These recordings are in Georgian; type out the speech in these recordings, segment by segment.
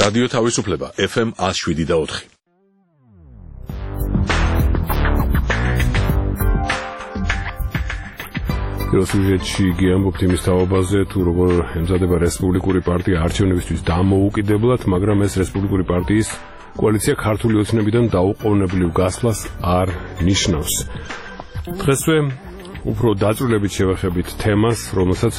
რადიო თავისუფლება FM 107.4. რუსეთში გიამბობთ იმის თაობაზე, თუ როგორ ემზადება რესპუბლიკური პარტია არჩევნებისთვის დამოუკიდებლად, მაგრამ ეს რესპუბლიკური პარტიის კოალიცია ქართული ოცნებიდან დაუყოვნებლივ გასვლას არ ნიშნავს. დღესვე უფრო დაწვრილებით შევეხებით თემას, რომელსაც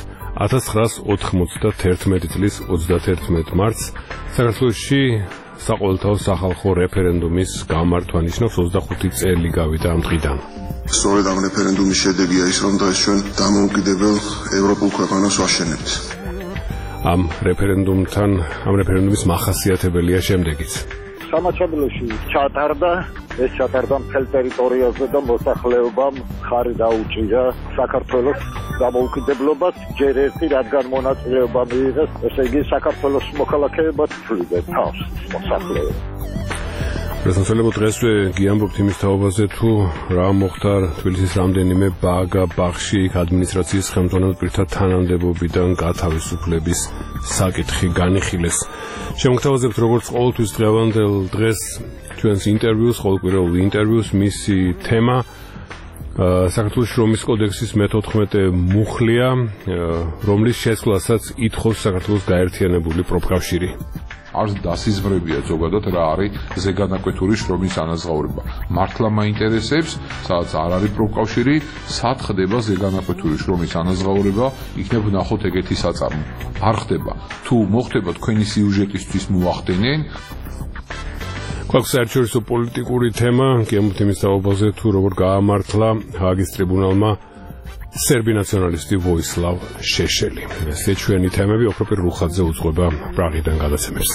1991 წლის 31 მარტს საქართველოში საყოველთაო სახალხო რეფერენდუმის გამართვა ნიშნავს 25 წელი გავიდა ამ დღიდან. სწორედ ამ რეფერენდუმის შედეგია ის, რომ დღეს ჩვენ დამოუკიდებელ ევროპულ ქვეყანას ვაშენებთ. ამ რეფერენდუმის მახასიათებელია შემდეგიც. სამაჩაბლოში ჩატარდა მთელ ტერიტორიაზე და მოსახლეობამ ხარი დაუჭირა საქართველოს დამოუკიდებლობას, ჯერ ერთი რადგან მონაწილეობა მიიღეს, ესე იგი საქართველოს მოქალაქეებად თვლიდნენ თავს მოსახლეობას. რასაძლებლად დღესვე გიამბობთ იმის თაობაზე, თუ რა მოხდა თბილისის რამდენიმე ბაღში ადმინისტრაციის ხელმძღვანელთა თანამდებობიდან გათავისუფლების საკითხი განიხილეს. შემოგთავაზებთ როგორც ყოველთვის დღევანდელ დღეს ჩვენს ინტერვიუს, ყოველკვირეულ ინტერვიუს, მისი თემა საქართველოს რომის კოდექსის მე-14 მუხლია, რომლის შეცვლასაც ითხოვს საქართველოს გაერთიანებული პროფკავშირი. არც დასიზღვრებია ზოგადად რა არის ზეგანაკვეთური შრომის ანაზღაურება. მართლა მაინტერესებს, სადაც არ არის პროფკავშირი, სად ხდება ზეგანაკვეთური შრომის ანაზღაურება, იქნებ ვნახოთ ეგეთი საწარმო. არ ხდება. თუ მოხდება თქვენი სიუჟეტისთვის მოახდენენ. გვაქვს საერთაშორისო პოლიტიკური თემა, გიამბობთ იმის თაობაზე, თუ როგორ გაამართლა ჰააგის ტრიბუნალმა სერბი ნაციონალისტი ვოისლავ შეშელი. ესე ჩვენი თემები ოქროპირ რუხაძე უძღვება პრაღიდან გადაცემებს.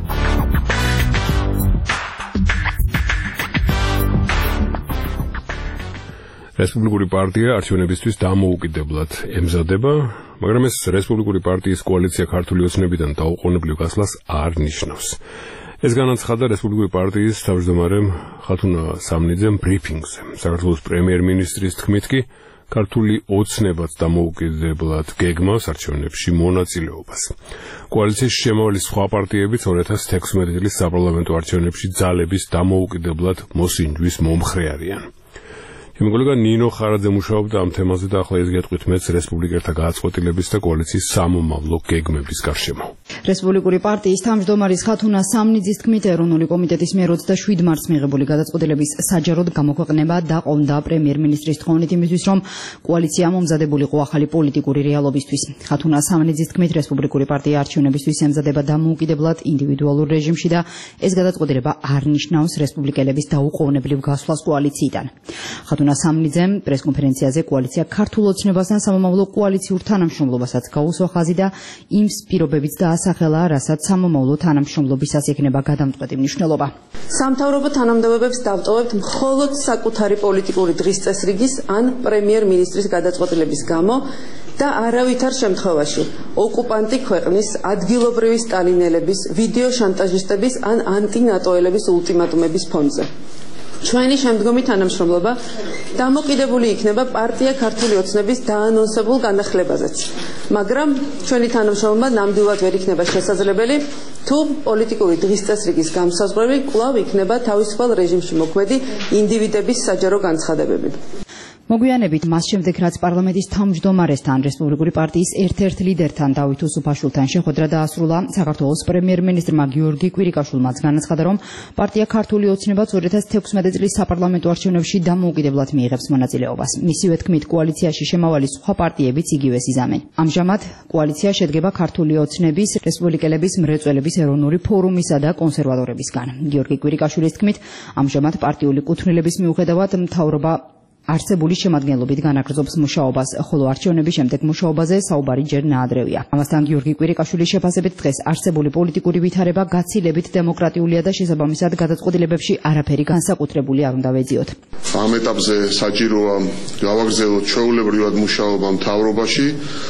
რესპუბლიკური პარტია არჩევნებისთვის დამოუკიდებლად ემზადება, მაგრამ ეს რესპუბლიკური პარტიის კოალიცია ქართული ოცნებიდან დაუყოვნებლივ გასვლას არ ნიშნავს. ეს განაცხადა რესპუბლიკური პარტიის თავმჯდომარემ ხათუნა სამნიძემ ბრიფინგზე. საქართველოს პრემიერ-მინისტრის თქმით კი ქართული ოცნებაც დამოუკიდებლად გეგმავს არჩევნებში მონაწილეობას. კოალიციის შემავლის სხვა პარტიებიც 2016 წლის საპარლამენტო არჩევნებში ძალების დამოუკიდებლად მოსინჯვის მომხრე არიან. ჩემი კოლეგა ნინო ხარაძე მუშაობდა ამ თემაზე და ახლა ეს გეტყვით მეც რესპუბლიკელთა გააწყვილების და კოალიციის სამომავლო გეგმების გარშემო. რესპუბლიკური პარტიის თავმჯდომარის ხათუნა სამნიძის თქმით, ეროვნული კომიტეტის მიერ 27 მარტს მიღებული გადაწყვეტილების საჯაროდ გამოქვეყნება დაყოლდა პრემიერ-მინისტრის თხოვნით იმისთვის, რომ კოალიცია მომზადებულიყო ახალი პოლიტიკური რეალობისთვის. ხათუნა სამნიძის თქმით, რესპუბლიკური პარტია არჩევნებისთვის ემზადება დამოუკიდებლად ინდივიდუალურ რეჟიმში და ეს გადაწყვეტილება არ ნიშნავს რესპუბლიკელების დაუყოვნებლივ გასვლას კოალიციიდან. ხათუნა სამნიძემ პრესკონფერენციაზე კოალიცია ქართულ ოცნებასთან სამომავლო კოალიციურ თანამშრომლობასაც გაუსვა ხაზი და იმ პირობებიც დაასახელა, რასაც სამომავლო თანამშრომლობისას ექნება გადამწყვეტი მნიშვნელობა. სამთავრობო თანამდებობებს დავტოვებთ მხოლოდ საკუთარი პოლიტიკური დღის წესრიგის ან პრემიერ-მინისტრის გადაწყვეტილების გამო და არავითარ შემთხვევაში ოკუპანტი ქვეყნის ადგილობრივი სტალინელების, ვიდეო შანტაჟისტების ან ანტინატოელების ულტიმატუმების ფონზე. ჩვენი შემდგომი თანამშრომლობა დამოკიდებული იქნება პარტია ქართული ოცნების დაანონსებულ განახლებაზეც, მაგრამ ჩვენი თანამშრომლობა ნამდვილად ვერ იქნება შესაძლებელი, თუ პოლიტიკური დღის წესრიგის განსაზღვრები კვლავ იქნება თავისუფალ რეჟიმში მოქმედი ინდივიდების საჯარო განცხადებები. მოგვიანებით მას შემდეგ, რაც პარლამენტის თავმჯდომარესთან, რესპუბლიკური პარტიის ერთ-ერთ ლიდერთან დავით უსუფაშვილთან შეხვედრა დაასრულა, საქართველოს პრემიერ-მინისტრმა გიორგი კვირიკაშვილმაც განაცხადა, რომ პარტია ქართული ოცნებაც 2016 წლის საპარლამენტო არჩევნებში დამოუკიდებლად მიიღებს მონაწილეობას. მისივე თქმით, კოალიციაში შემავალი სხვა პარტიებიც იგივეს იზამენ. ამჟამად კოალიცია შედგება ქართული ოცნების, რესპუბლიკელების, მრეწველების ეროვნული ფორუმისა და კონსერვატორებისგან. გიორგი კვირიკაშვილის თქმით, ამჟამად პარტიული კუთვნილების მიუხედავად მთავრობა არსებული შემადგენლობით განაგრძობს მუშაობას, ხოლო არჩევნების შემდეგ მუშაობაზე საუბარი ჯერ ნაადრევია. ამასთან გიორგი კვირიკაშვილის შეფასებით დღეს არსებული პოლიტიკური ვითარება გაცილებით დემოკრატიულია და შესაბამისად გადაწყვეტილებებში არაფერი განსაკუთრებული არ უნდა ვეძიოთ. ამ ეტაპზე საჭიროა გავაგრძელოთ ჩვეულებრივად მუშაობა მთავრობაში,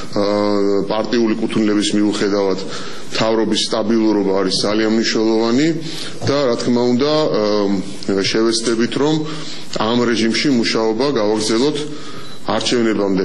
პარტიული კუთვნილების მიუხედავად მთავრობის სტაბილურობა არის ძალიან მნიშვნელოვანი და რა თქმა უნდა შევეცდებით, რომ ამ რეჟიმში მუშაობა გავაგრძელოთ არჩევნებამდე.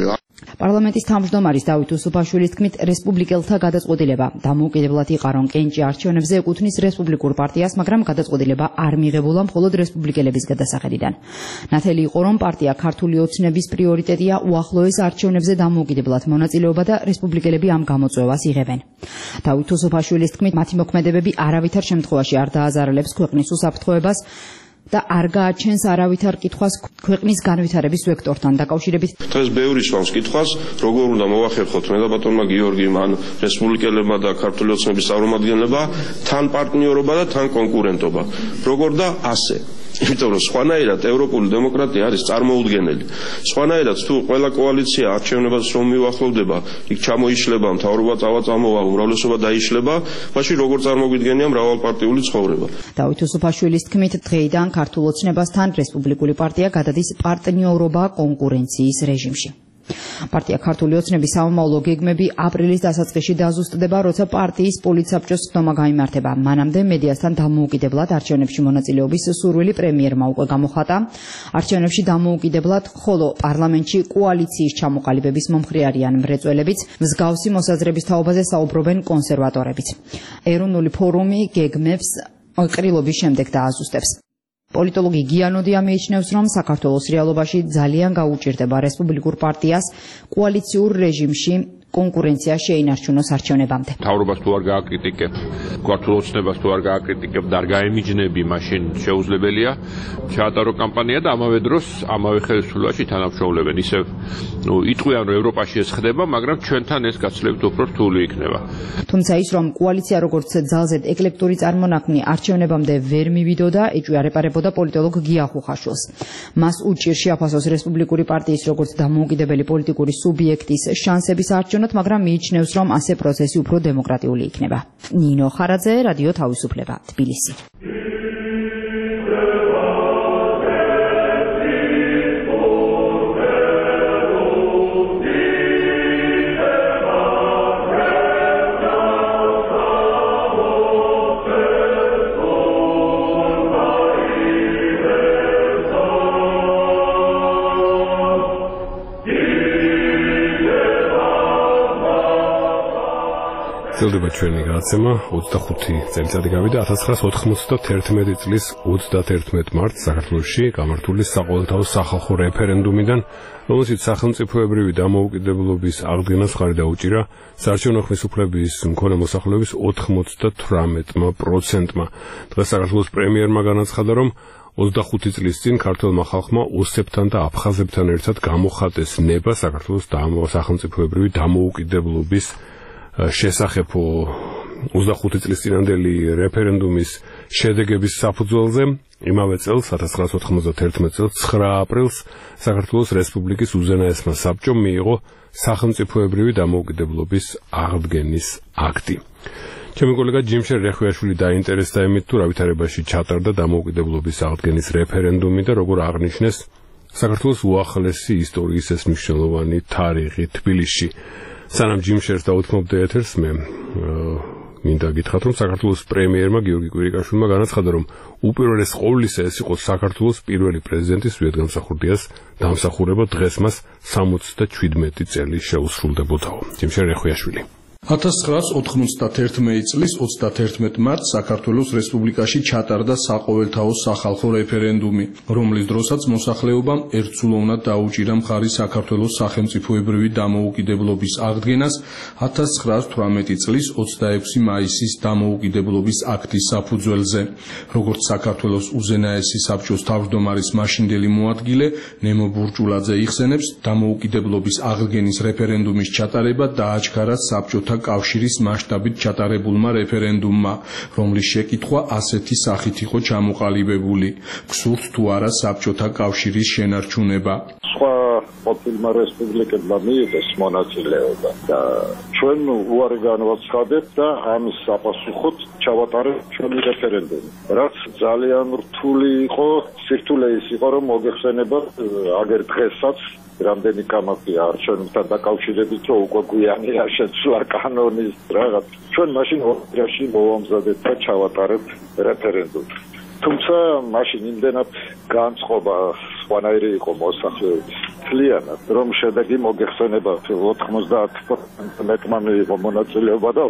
პარლამენტის თავმჯდომარის დავით უსუფაშვილის თქმით, რესპუბლიკელთა გადაწყვეტილება დამოუკიდებლად იყარონ კენჭი არჩევნებზე ეკუთვნის რესპუბლიკურ პარტიას, მაგრამ გადაწყვეტილება არ მიღებულა მხოლოდ რესპუბლიკელების გადასახედიდან. ნათელი იყო, რომ პარტია ქართული ოცნების პრიორიტეტია უახლოეს არჩევნებზე დამოუკიდებლად მონაწილეობა და რესპუბლიკელები ამ გამოწვევას იღებენ. დავით უსუფაშვილის თქმით, მათი მოქმედებები არავითარ შემთხვევაში არ დააზარალებს ქვეყნის უსაფრთხოებას და არ გააჩენს არავითარ კითხვას ქვეყნის განვითარების ვექტორთან დაკავშირებით. დღეს ბევრი სვამს კითხვას, როგორ უნდა მოვახერხოთ მე და ბატონმა გიორგიმ ან რესპუბლიკელებმა და ქართული ოცნების წარმომადგენლებმა თან პარტნიორობა და თან კონკურენტობა. როგორ და ასე. იმიტომ რომ სხვანაირად ევროპული დემოკრატია არის წარმოუდგენელი. სხვანაირად თუ ყველა კოალიცია არჩევნებას რომ მიუახლოვდება, იქ ჩამოიშლება, მთავრობა წამოვა, უმრავლესობა დაიშლება, მაშინ როგორ წარმოგვიდგენია მრავალპარტიული ცხოვრება. დავით უსუფაშვილის თქმით, დღეიდან ქართულ ოცნებასთან რესპუბლიკური პარტია გადადის პარტნიორობა კონკურენციის რეჟიმში. პარტია ქართული ოცნების სამომავლო გეგმები აპრილის დასაწყისში დაზუსტდება, როცა პარტიის პოლიტსაბჭოს ხდომა გაიმართება. მანამდე მედიასთან დამოუკიდებლად არჩევნებში მონაწილეობის სურვილი პრემიერმა უკვე გამოხატა. არჩევნებში დამოუკიდებლად, ხოლო პარლამენტში კოალიციის ჩამოყალიბების მომხრე არიან მრეწველებიც, მსგავსი მოსაზრების თაობაზე საუბრობენ კონსერვატორებიც. ეროვნული ფორუმი გეგმებს ყრილობის შემდეგ დააზუსტებს. პოლიტოლოგი გიანოდია მიიჩნევს, რომ საქართველოს რეალობაში ძალიან გაუჭირდება რესპუბლიკურ პარტიას კოალიციურ რეჟიმში კონკურენცია შეინარჩუნოს არჩევნებამდე. მთავრობას თუ არ გააკრიტიკებ, ქართულ ოცნებას თუ არ გააკრიტიკებ და არ გაემიჯნები, მაშინ შეუძლებელია ჩაატარო კამპანია და ამავე დროს ამავე ხელისუფლებაში თანამშრომლებენ. ისევ იტყვიან, რომ ევროპაში ეს ხდება, მაგრამ ჩვენთან ეს გაცილებით უფრო რთული იქნება. თუმცა ის, რომ კოალიცია როგორც ძალზედ ეკლექტური წარმონაქმნი არჩევნებამდე ვერ მივიდოდა, ეჭვიარეპარებოდა პოლიტოლოგ გია ხუხაშვილს. მას უჭირს შეაფასოს რესპუბლიკური პარტიის როგორც დამოუკიდებელი პოლიტიკური სუბიექტის შანსების არჩევნად, მაგრამ მიიჩნევს, რომ ასე პროცესი უფრო დემოკრატიული იქნება. ნინო ხარაძე, რადიო თავისუფლება, თბილისი. გრძელდება ჩვენი გადაცემა 25 წელიწადი გავიდა 1991 წლის 31 მარტს საქართველოში გამართული საყოველთაო სახალხო რეფერენდუმიდან, რომელშიც სახელმწიფოებრივი დამოუკიდებლობის აღდგენას მხარი დაუჭირა საარჩევნო ხელისუფლების მქონე მოსახლეობის 98%-მა. დღეს საქართველოს პრემიერმა განაცხადა, რომ 25 წლის წინ ქართველმა ხალხმა ოსებთან და აფხაზებთან ერთად გამოხატეს ნება საქართველოს სახელმწიფოებრივი დამოუკიდებლობის შესახებ 25 წლის წინანდელი რეფერენდუმის შედეგების საფუძველზე იმავე წელს 1991 წელს 9 აპრილს საქართველოს რესპუბლიკის უზენაესმა საბჭომ მიიღო სახელმწიფოებრივი დამოუკიდებლობის აღდგენის აქტი. ჩემი კოლეგა ჯიმშერ რეხვიაშვილი დაინტერესდა იმით, თუ რა ვითარებაში ჩატარდა დამოუკიდებლობის აღდგენის რეფერენდუმი და როგორ აღნიშნეს საქართველოს უახლესი ისტორიის ეს მნიშვნელოვანი თარიღი თბილისში. სანამ ჯიმშერს დაუთმობდე ეთერს, მე მინდა გითხრათ, რომ საქართველოს პრემიერმა გიორგი კვირიკაშვილმა განაცხადა, რომ უპირველეს ყოვლისა ეს იყო საქართველოს პირველი პრეზიდენტის ვიადგამსახურდიას დამსახურება, დღეს მას 77 წელი შეუსრულდებოდაო. ჯიმშერ რეხვიაშვილი. 1991 წლის 31 მარტს საქართველოს რესპუბლიკაში ჩატარდა საყოველთაო სახალხო რეფერენდუმი, რომლის დროსაც მოსახლეობამ ერთსულოვნად დაუჭირა მხარი საქართველოს სახელმწიფოებრივი დამოუკიდებლობის აღდგენას 1918 წლის 26 მაისის დამოუკიდებლობის აქტის საფუძველზე. როგორც საქართველოს უზენაესი საბჭოს თავმჯდომარის მაშინდელი მოადგილე ნემო ბურჭულაძე იხსენებს, დამოუკიდებლობის აღდგენის რეფერენდუმის ჩატარება დააჩქარა საბჭოთა კავშირის მასშტაბით ჩატარებულმა რეფერენდუმმა, რომლის შეკითხვა ასეთი სახით იყო ჩამოყალიბებული: გსურთ თუ არა საბჭოთა კავშირის შენარჩუნება? სხვა ყოფილმა რესპუბლიკებმა მიიღეს მონაწილეობა და ჩვენ უარი განვაცხადეთ და ამის საპასუხოდ ჩავატარეთ ჩვენი რეფერენდუმი, რაც ძალიან რთული იყო. სირთულე ის იყო, რომ მოგეხსენება აგერ დღესაც რამდენი კამათია არჩევნებთან დაკავშირებით, რომ უკვე გვიანია შეცვლა კანონის რაღაც. ჩვენ მაშინ ორიაში მოვამზადეთ და ჩავატარეთ რეფერენდუმი. თუმცა მაშინ იმდენად განწყობა ყველანაირი იყო მოსახლეობის მთლიანად, რომ შედეგი მოგეხსენება 90% მეტმა მიიღო მონაწილეობა და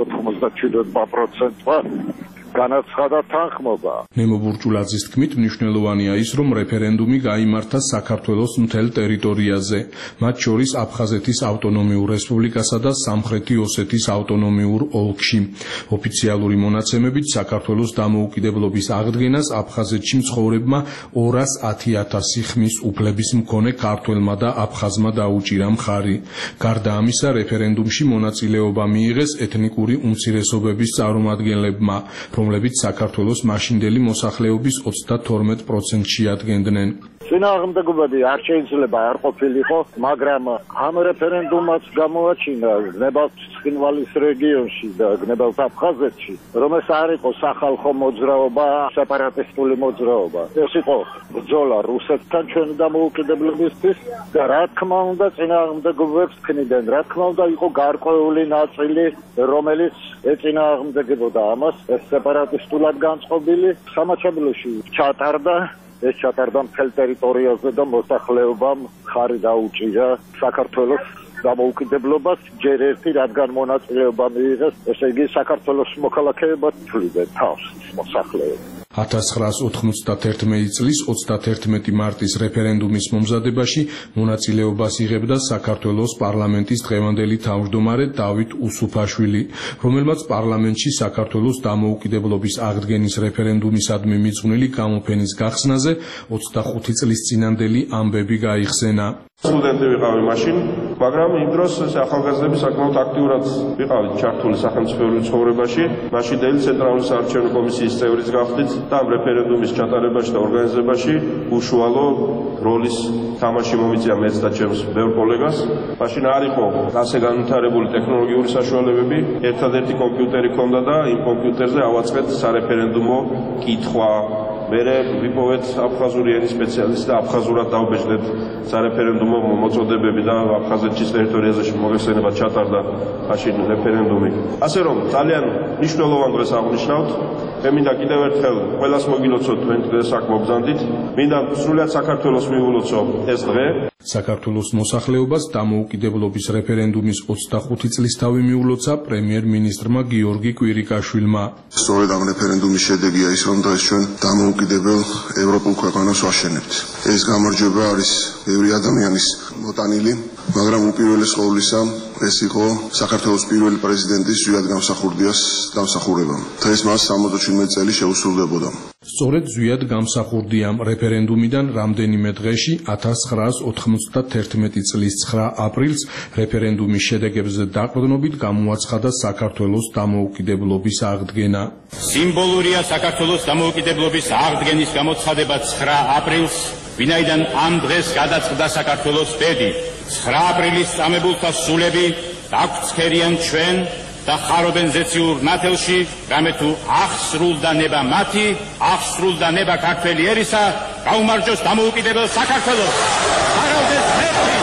97%-მა განაცხადა თანხმობა. ნემო ბურჭულაძის თქმით, მნიშვნელოვანია ის, რომ რეფერენდუმი გაიმართა საქართველოს მთელ ტერიტორიაზე, მათ შორის აფხაზეთის ავტონომიურ რესპუბლიკასა და სამხრეთი ოსეთის ავტონომიურ ოლქში. ოფიციალური მონაცემებით საქართველოს დამოუკიდებლობის აღდგენას აფხაზეთში მცხოვრებმა 210,000 ხმის უფლების მქონე ქართველმა და აფხაზმა დაუჭირა მხარი. გარდა ამისა, რეფერენდუმში მონაწილეობა მიიღეს ეთნიკური უმცირესობების წარმომადგენლებმა, რომლებიც საქართველოს მაშინდელი მოსახლეობის 32%-ში ადგენდნენ. წინააღმდეგობები არ შეიძლება არ ყოფილიყო, მაგრამ ამ რეფერენდუმაც გამოაჩინა გნებავთ ცხინვალის რეგიონში და გნებავთ აფხაზეთში, რომ ეს არ იყო სახალხო მოძრაობა, სეპარატისტული მოძრაობა. ეს იყო ბრძოლა რუსეთთან ჩვენი დამოუკიდებლობისთვის და რა თქმა უნდა წინააღმდეგობებს ქმნიდნენ, რა თქმა უნდა იყო გარკვეული ნაწილი, რომელიც ეწინააღმდეგებოდა ამას, ეს სეპარატისტულად განწყობილი სამაჩაბლოში ჩატარდა. ეს ჩატარდა მთელ ტერიტორიაზე და მოსახლეობამ ხარი დაუჭირა საქართველოს დამოუკიდებლობას ჯერ ერთი, რადგან მონაწილეობა მიიღეს, ესე იგი საქართველოს მოქალაქეებად თვლიდნენ თავს მოსახლეობა. 1991 წლის 31 მარტის რეფერენდუმის მომზადებაში მონაწილეობას იღებდა საქართველოს პარლამენტის დღევანდელი თავმჯდომარე დავით უსუფაშვილი, რომელმაც პარლამენტში საქართველოს დამოუკიდებლობის აღდგენის რეფერენდუმისადმი მიძღვნილი გამოფენის გახსნაზე 25 წლის წინანდელი ამბები გაიხსენა. სტუდენტი ვიყავი მაშინ, მაგრამ იმ დროს ახალგაზრდები საკმაოდ აქტიურად ვიყავით ჩართული სახელმწიფოებრივ ცხოვრებაში. მაშინდელი ცენტრალური საარჩევნო კომისიის წევრიც გახდით და ამ რეფერენდუმის ჩატარებაში და ორგანიზებაში უშუალო როლის თამაში მომიწია მეც და ჩემს ბევრ კოლეგას. მაშინ არ იყო ასე განვითარებული ტექნოლოგიური საშუალებები, ერთადერთი კომპიუტერი ჰქონდა და იმ კომპიუტერზე ავაწყეთ სარეფერენდუმო კითხვა. მერე ვიპოვეთ აფხაზური ენის სპეციალისტი და აფხაზურად დავბეჭდეთ სარეფერენდუმო მოწოდებები და აფხაზეთის ტერიტორიაზე მოგეხსენება ჩატარდა მაშინ რეფერენდუმი. ასე რომ ძალიან მნიშვნელოვან დღეს აღნიშნავთ. მე მინდა კიდევ ერთხელ ყველას მოგილოცოთ თქვენ დღეს აქ მოგზანდით. მინდა სრულად საქართველოს მიულოცო ეს დღე. საქართველოს მოსახლეობას დამოუკიდებლობის რეფერენდუმის 25 წლისთავი მიულოცა პრემიერ-მინისტრმა გიორგი კვირიკაშვილმა. სწორედ ამ რეფერენდუმის შედეგია ის, რომ დღეს ჩვენ დამოუკიდებელ ევროპულ ქვეყანას ვაშენებთ. ეს გამარჯვება არის ბევრი ადამიანის მოტანილი, მაგრამ უპირველეს ყოვლისა ეს იყო საქართველოს პირველი პრეზიდენტის ზვიად გამსახურდიას დამსახურება. დღეს მას 77 წელი შეუსრულდებოდა. სწორედ ზვიად გამსახურდიამ რეფერენდუმიდან რამდენიმე დღეში 1991 წლის 9 აპრილს რეფერენდუმის შედეგებზე დაყრდნობით გამოაცხადა საქართველოს დამოუკიდებლობის აღდგენა. სიმბოლურია საქართველოს დამოუკიდებლობის აღდგენის გამოცხადება 9 აპრილს, ვინაიდან ამ დღეს გადაწყდა საქართველოს ბედი. 9 აპრილის წამებულთა სულები დაგვცქერიან ჩვენ და ხარობენ ზეციურ ნათელში, რამე თუ აღსრულდა ნება მათი, აღსრულდა ნება ქართველი ერისა, გაუმარჯოს დამოუკიდებელ საქართველოს. არავდეს ღმერთი.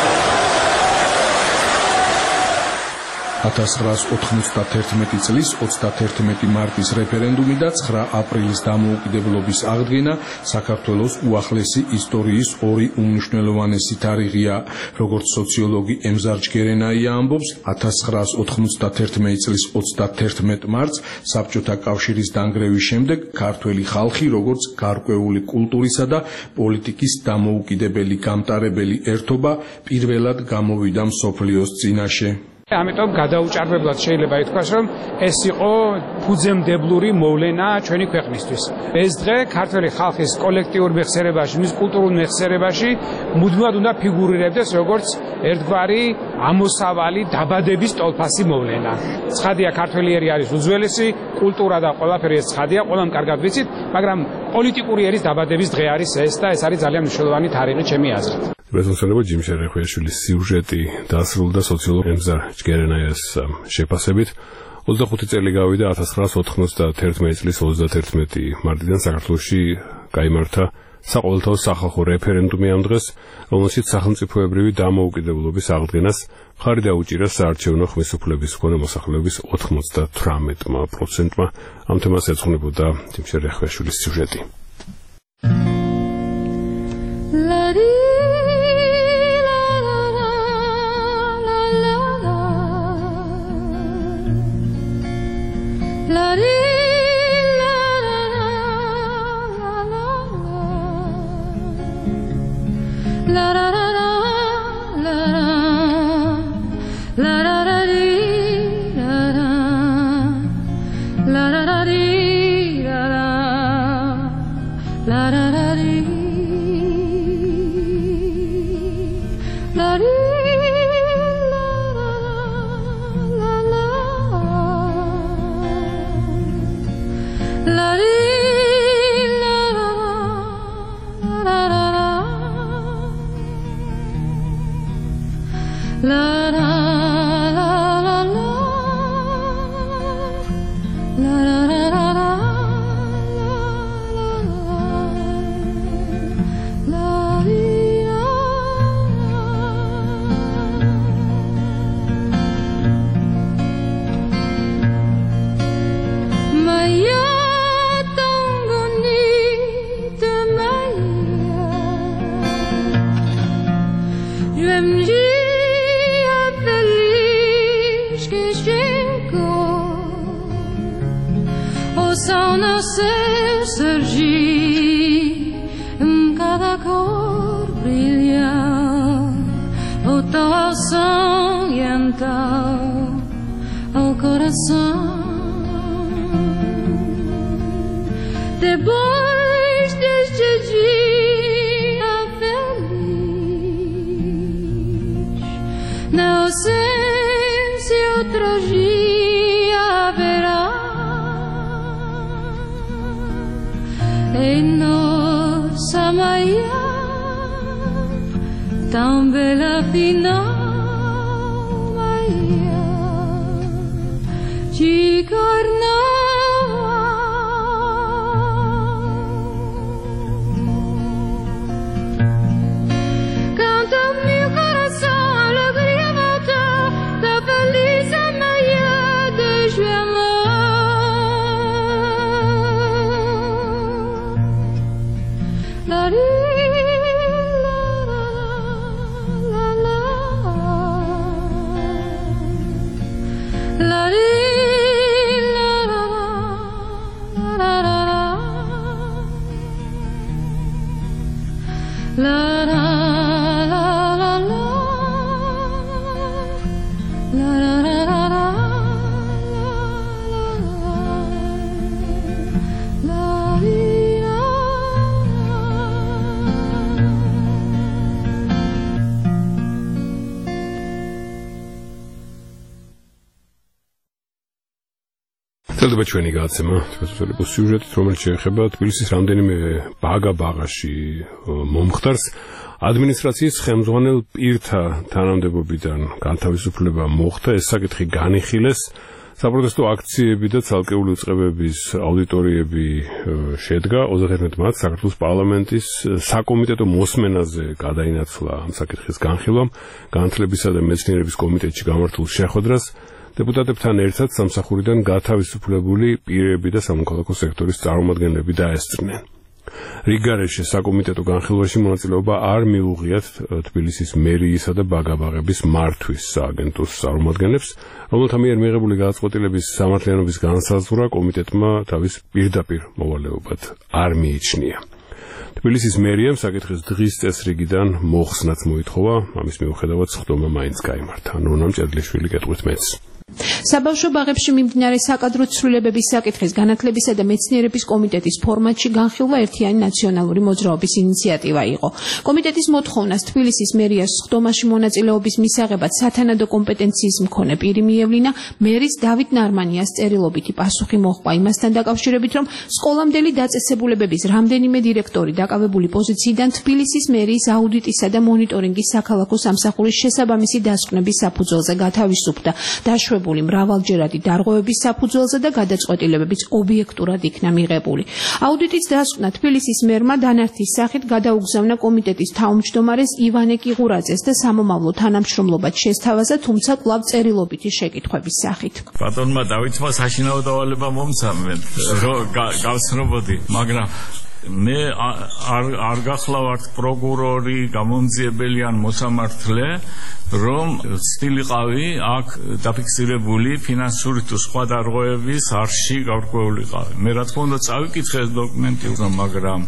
1991 წლის 31 მარტის რეფერენდუმი და 9 აპრილის დამოუკიდებლობის აღდგენა საქართველოს უახლესი ისტორიის ორი უმნიშვნელოვანესი თარიღია. როგორც სოციოლოგი ემზარ ჯგერენაია ამბობს, 1991 წლის 31 მარტს საბჭოთა კავშირის დანგრევის შემდეგ ქართველი ხალხი როგორც გარკვეული კულტურისა და პოლიტიკის დამოუკიდებელი გამტარებელი ერთობა პირველად გამოვიდა მსოფლიოს წინაშე. ამიტომ გადაუჭარბებლად შეიძლება ითქვას, რომ ეს იყო ფუძემდებლური მოვლენა ჩვენი ქვეყნისთვის. ეს დღე ქართველი ხალხის კოლექტიურ მეხსიერებაში, მის კულტურულ მეხსიერებაში მუდმივად უნდა ფიგურირებდეს როგორც ერთგვარი ამოსავალი დაბადების ტოლფასი მოვლენა. ცხადია, ქართველი ერი არის უძველესი, კულტურა და ყველაფერი ეს ცხადია, ყველამ კარგად ვიცით, მაგრამ პოლიტიკური ერის დაბადების დღე არის ეს და ეს არის ძალიან მნიშვნელოვანი თარიღი ჩემი აზრით. მესამე ჯიმშ ერეხვეშვილის სიუჟეტი დასრულდა სოციოლოგ ემზარ ჯგერენაიას შეფასებით. 25 წელი გავიდა 1991 წლის 31 მარტიდან საქართველოში გაიმართა საყოველთაო სახალხო რეფერენდუმი ამ დღეს, რომელშიც სახელმწიფოებრივი დამოუკიდებლობის აღდგენას მხარი დაუჭირა საარჩევნო ხმის უფლების მქონე მოსახლეობის 98%-მა. ამ თემას ეძღვნებოდა ჯიმშ ერეხვეშვილის სიუჟეტი. Depois deste dia feliz, na ausência outro dia haverá em nossa manhã tão bela final, manhã de carnaval. Τελდება ჩვენი გადაცემა ჩვენს სიუჟეტით, რომელიც შეეხება თბილისის რამდენიმე ბაღაში მომხდარს. ადმინისტრაციის ხელმძღვანელ პირთა თანამდებობიდან განთავისუფლება მოხდა, ეს საკითხი განიხილეს. საპროტესტო აქციები და ცალკეული უწყებების აუდიტორიები შედგა 31 მარტს საქართველოს პარლამენტის საკომიტეტო მოსმენაზე გადაინაცვლა ამ საკითხის განხილვამ განათლებისა და მეცნიერების კომიტეტში გამართულ შეხვედრას депутатებთან ერთად სამსახურიდან გათავისუფლებული პირები და სამოქალაქო სექტორის წარმომადგენლები დაესწრნენ. რიგგარეშე საკომიტეტო განხილვაში მონაწილეობა არ მიუღიათ თბილისის მერიისა და ბაგაბაღების მართვის სააგენტოს წარმომადგენლებს, რომელთა მიერ მიღებული გადაწყვეტილების სამართლიანობის განსაზღვრა კომიტეტმა თავის პირდაპირ მოვალეობად არ მიიჩნია. თბილისის მერიამ საკითხის დღის წესრიგიდან მოხსნაც მოითხოვა, ამის მიუხედავად სხდომა მაინც გაიმართა. ნონა მჭედლიშვილი კეთყვით მეც. საბავშვო ბაღებში მიმდინარე საკადრო ცვლილებების საკითხის განათლებისა და მეცნიერების კომიტეტის ფორმატში განხილვა ერთიანი ნაციონალური მოძრაობის ინიციატივა იყო. კომიტეტის მოთხოვნას თბილისის მერიას სხდომაში მონაწილეობის მისაღებად სათანადო კომპეტენციის მქონე პირი მიევლინა, მერის დავით ნარმანიას წერილობითი პასუხი მოჰყვა იმასთან დაკავშირებით, რომ სკოლამდელი დაწესებულებების რამდენიმე დირექტორი დაკავებული პოზიციიდან თბილისის მერიის აუდიტისა და მონიტორინგის საქალაქო სამსახურის შესაბამისი დასკვნების საფუძველზე გათავისუფლდა. დაშვებული მრავალჯერადი დარღვევების საფუძველზე და გადაწყვეტილებებიც ობიექტურად იქნა მიღებული. აუდიტის დასკვნა თბილისის მერმა დანართის სახით გადაუგზავნა კომიტეტის თავმჯდომარეს ივანე კიღურაძეს და სამომავლო თანამშრომლობად შესთავაზა, თუმცა კვლავ წერილობითი შეკითხვების სახით. ბატონმა დავითმა საშინაო დავალება მომცამენ, გავცნობოდი, მაგრამ მე არ გახლავართ პროკურორი, გამომძიებელი ან მოსამართლე, რომ ცდილიყავი აქ დაფიქსირებული ფინანსური თუ სხვა დარღვევების არხში გავრკვეულიყავი. მე რა თქმა უნდა წავიკითხე ეს დოკუმენტი, მაგრამ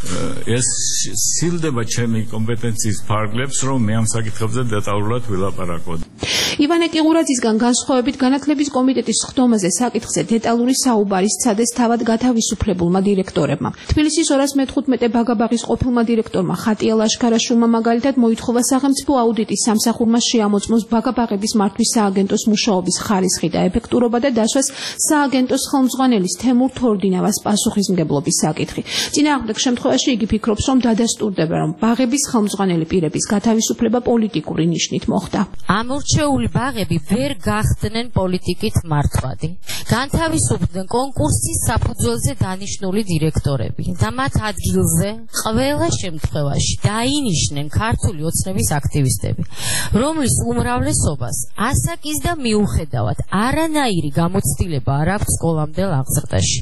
ეს სცილდება ჩემი კომპეტენციის ფარგლებს, რომ მე ამ საკითხებზე დეტალურად ვილაპარაკო. ივანე კიღურაძისგან განსხვავებით განათლების კომიტეტის ხდომაზე საკითხზე დეტალური საუბარი სცადეს თავად გათავისუფლებულმა დირექტორებმა. თბილისის 215 ბაგაბაღის ყოფილმა დირექტორმა ხატია ლაშქარაშვილმა მაგალითად მოითხოვა სახელმწიფო აუდიტის სამსახურმა შეამოწმოს ბაგაბაღების მართვის სააგენტოს მუშაობის ხარისხი და ეფექტურობა და დასვას სააგენტოს ხელმძღვანელის თემურ თორდინავას პასუხისმგებლობის საკითხი. წინააღმდეგ შემთხვევაში იგი ფიქრობს, რომ დადასტურდება, რომ ბაღების ხელმძღვანელი პირების გათავისუფლება პოლიტიკური ნიშნით მოხდა. ამორჩეული ბაღები ვერ გახდნენ პოლიტიკით მართვადი. განთავისუფლდნენ კონკურსის საფუძველზე დანიშნული დირექტორები და მათ ადგილზე ყველა შემთხვევაში დაინიშნენ ქართული ოცნების აქტივისტები, რომლის უმრავლესობას ასაკის და მიუხედავად არანაირი გამოცდილება არ აქვს სკოლამდელ აღზრდაში.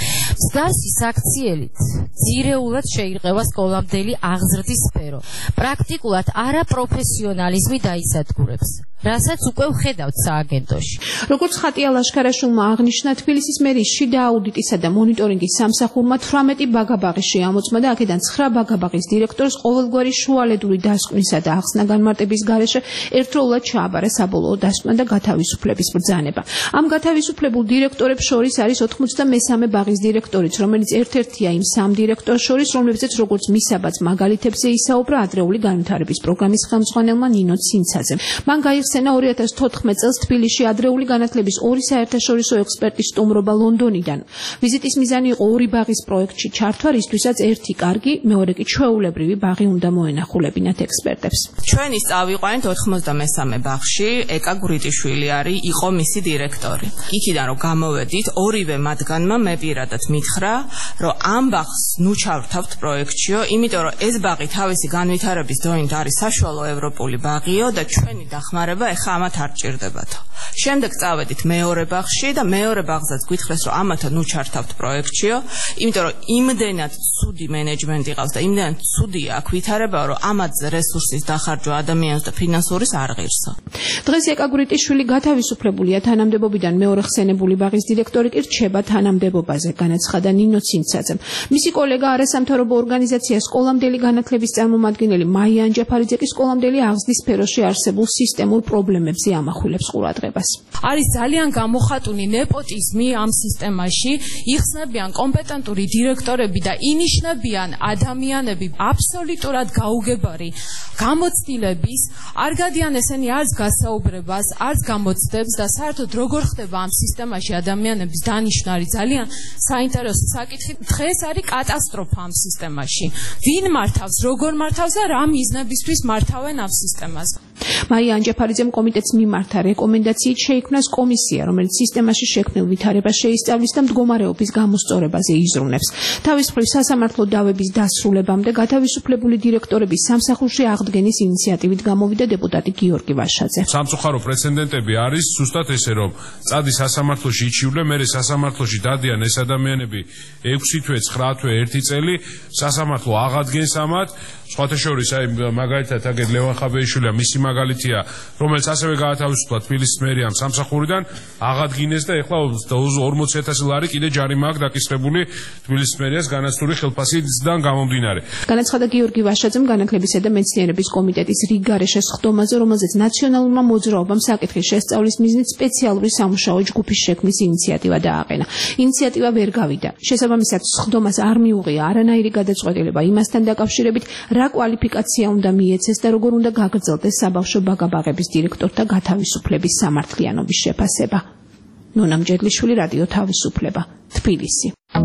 მსგავსი საქციელით ძირეულად შეირყევა სკოლამდელი აღზრდის სფერო. პრაქტიკულად არაპროფესიონალიზმი დაისადგურებს, რასაც უკვე ვხედავთ სააგენტოში. როგორც ხატია ლაშქარაშვილმა აღნიშნა, თბილისის მერიის შიდა აუდიტისა და მონიტორინგის სამსახურმა 18 ბაგაბაღი შეამოწმა და აქედან 9 ბაგაბაღის დირექტორს ყოველგვარი შუალედური დასკვნისა და ახსნა განმარტების გარეშე ერთდროულად ჩააბარა საბოლოო დასკვნა და გათავისუფლების ბრძანება. ამ გათავისუფლებულ დირექტორებს შორის არის 93 ბაღის დირექტორიც, რომელიც ერთ-ერთია იმ 3 დირექტორს შორის, რომლებზეც როგორც მისაბაც მაგალითებზე ისაუბრა ადრეული განვითარების პროგრამის ხელმძღვანელმა ნინო ცინცაძემ. მან გაიხსენა 2014 წელს თბილისში ადრეული განათლების 2 საერთაშორისო ექსპერტის სტუმრობა ლონდონიდან. ვიზიტის მიზანი იყო 2 ბაღის პროექტში ჩართვა, რისთვისაც ერთი კარგი, მეორე კი ჩვეულებრივი ბაღი უნდა მოენახულებინათ ექსპერტებს. ჩვენ ის წავიყვანით 93 ბაღში, ეკა გვრიტიშვილი იყო მისი დირექტორი. იქიდან რომ გამოვედით, ორივე მათგანმა მე პირადად მითხრა, რომ ამ ბაღს ნუ ჩავრთავთ პროექტშიო, იმიტომ რომ ეს ბაღი თავისი განვითარების დონით არის საშუალო ევროპული ბაღიო და ჩვენი დახმარება ეხა ამათ არ ჭირდებათო. შემდეგ წავედით მეორე ბაღში და მეორე ბაღზეც გითხრეს, რომ ამათ ნუ ჩავრთავთ პროექტშიო, იმიტომ რომ იმდენად ცუდი მენეჯმენტი ყავს და იმდენად ცუდია აქ ვითარება, რომ ამათზე რესურსის დახარჯვა ადამიანს და ფინანსურის არ ღირსო. დღეს ეკა გვრიტიშვილი გათავისუფლებულია თანამდებობიდან, მეორე ხსენებული ბაღის დირექტორი კი რჩება თანამდებობაზე, განაცხადა ნინო ცინცაძემ. მისი კოლეგა არასამთავრობო ორგანიზაცია სკოლამდელი განათლების წარმომადგენელი მაია ანჯაფარიძე კი სკოლამდელი აღზრდის სფეროში არსებულ სისტემურ პრობლემებზე ამახვილებს ყურადღებას. არის ძალიან გამოხატული ნეპოტიზმი ამ სისტემაში, იხსნებიან კომპეტენტური დირექტორები და ინიშნებიან ადამიანები აბსოლუტურად გაუგებარი გამოცდილების, არ გადიან ესენი არც გასაუბრებას, არც გამოცდებს და საერთოდ როგორ ხდება ამ სისტემაში ადამიანების დანიშვნა არის ძალიან საინტერესო საკითხი. დღეს არის კატასტროფა ამ სისტემაში. ვინ მართავს, როგორ მართავს და რა მიზნებისთვის მართავენ ამ სისტემას? მაია ანჯაფარიძემ კომიტეტს მიმართა რეკომენდაციით შეიქმნას კომისია, რომელიც სისტემაში შექმნილ ვითარებას შეისწავლის და მდგომარეობის გამოსწორებაზე იზრუნებს. თავის მხრივ სასამართლო დავების დასრულებამდე გათავისუფლებული დირექტორების სამსახურში აღდგენის ინიციატივით გამოვიდა დეპუტატი გიორგი ვაშაძე. სამწუხარო პრეცედენტები არის ზუსტად ესე, რომ წადი სასამართლოში იჩივლე, მერე სასამართლოში დადიან ეს ადამიანები 6 თვე, 9 თვე, 1 წელი, სასამართლო აღადგენს ამათ. სხვათა შორის აი მაგალითად აგეთ ლევან ხაბეიშვილია მისი მაგალითია, რომელიც ასევე გაათავისუფლა თბილისის მერიამ სამსახურიდან, აღადგინეს და ეხლა 40,000 ლარი კიდე ჯარიმა აქვს დაკისრებული თბილისის მერიას განაცდური ხელფასიდან გამომდინარე. განაცხადა გიორგი ვაშაძემ განათლებისა და მეცნიერების კომიტეტის რიგგარეშე ხდომაზე, რომელზეც ნაციონალურმა მოძრაობამ საკითხის შესწავლის მიზნით სპეციალური სამუშაო ჯგუფის შექმნის ინიციატივა დააყენა. ინიციატივა ვერ გავიდა. შესაბამისად, ხდომას არ მიუღია არანაირი გადაწყვეტილება იმასთან დაკავშირებით, რა კვალიფიკაცია უნდა მიეცეს და როგორ უნდა გაგრძელდეს საბავშვო ბაგაბაღების დირექტორთა გათავისუფლების სამართლიანობის შეფასება. ნონა მჯედლიშვილი, რადიო თავისუფლება, თბილისი.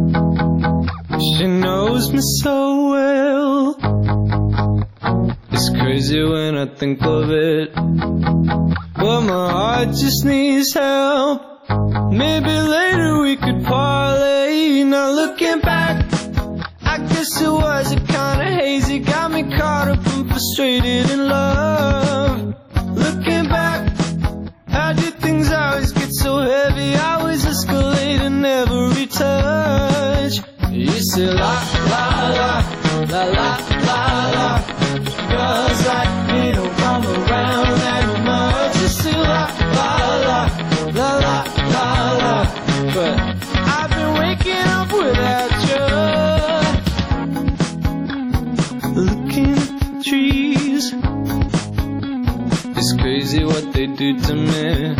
She knows me so well. It's crazy when I think of it. But my heart just needs help. Maybe later we could parlay. Now looking back, I guess it was a kinda hazy. Got me caught up and frustrated in love. Looking back, how did things always get so heavy? Always escalating every touch. You say la la la, la la la la. Girls like me don't come around that much. You say la la la, la la la la. But I've been waking up without you. Looking at the trees. It's crazy. crazy what they do to me.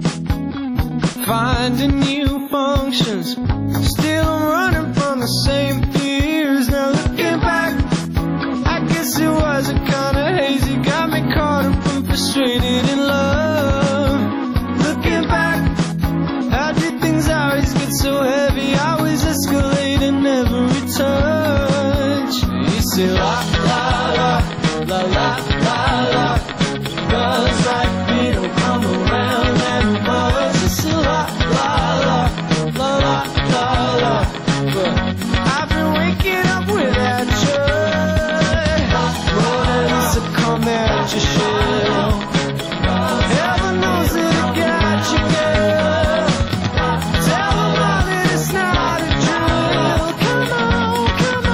Finding new functions, still I'm running from the same fears. Now looking back, I guess it wasn't kinda hazy. Got me caught up and frustrated in love. Looking back, how did things always get so heavy? Always escalating every touch. You say la la la, la la la la. Girls like me don't come around that much. You say la la la, la la la la. But I've been waking up without you. Mona Lisa, come out your shell. Heaven knows that I got you, girl. Tell them all that it's not a drill. Come on, come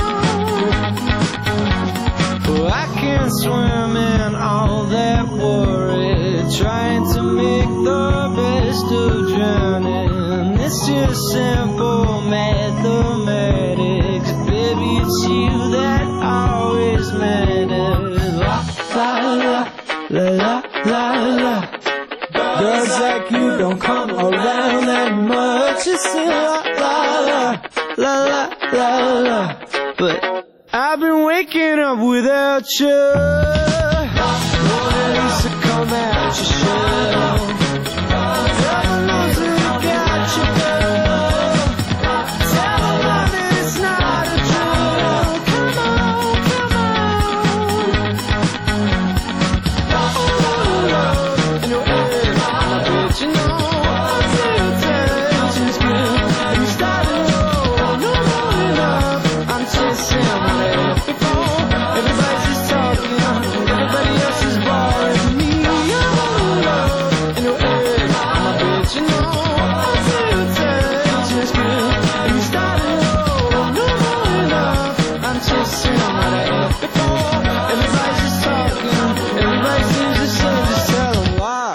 on. Oh, I can't swim in all that worry, trying to make the best of drowning. It's just simple mathematics. Baby, it's you that always matters. La la la, la la la la. Girls like you don't come around that much. You say la la la, la la la la. But I've been waking up without you. Mona Lisa, come out your shell. Heaven knows that I got you, girl. Tell them all that it's not a drill. Come on, come on. Oh, in your head, I bet you know. Temptation's good, and you started low. No more enough, I'm chasing that before. Everybody's just talking, everybody else is boring me. Oh, in your head, I bet you know. Temptation's good, and you started low. No more enough, I'm chasing that before. Everybody's just talking, everybody seems to say, just tell them why.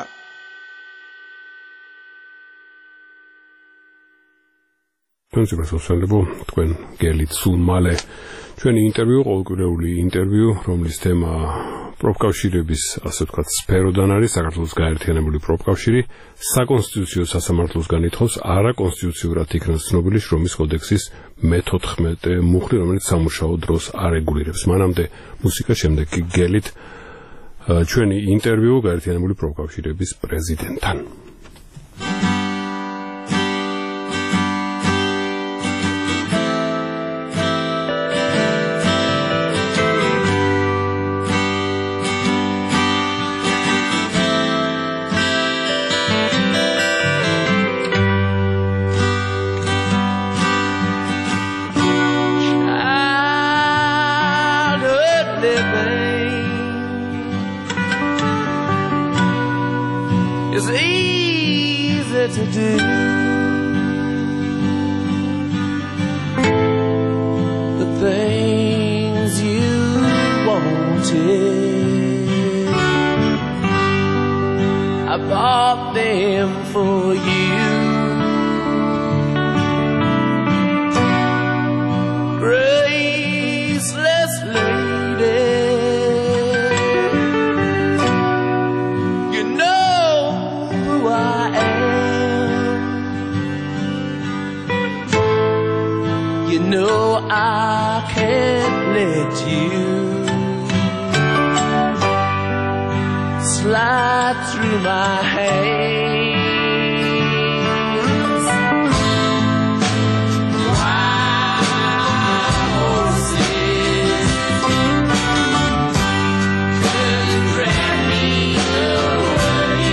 თუმცა თქვენ გელით სულ მალე ჩვენი ინტერვიუ, ყოველკვირეული ინტერვიუ, რომლის თემა პროფკავშირების, ასე ვთქვათ, სფეროდან არის, საქართველოს გაერთიანებული პროფკავშირი, საკონსტიტუციო სასამართლოსგან ითხოვს არაკონსტიტუციურად იქნას ცნობილი შრომის კოდექსის მე-14 მუხლი, რომელიც სამუშაო დროს არეგულირებს. მანამდე მუსიკა, შემდეგ კი გელით ჩვენი ინტერვიუ გაერთიანებული პროფკავშირების პრეზიდენტთან. It's easy to do. The things you wanted, I bought them for you. Graceless lady, I can't let you slide through my hands. Wild horses could drag me away.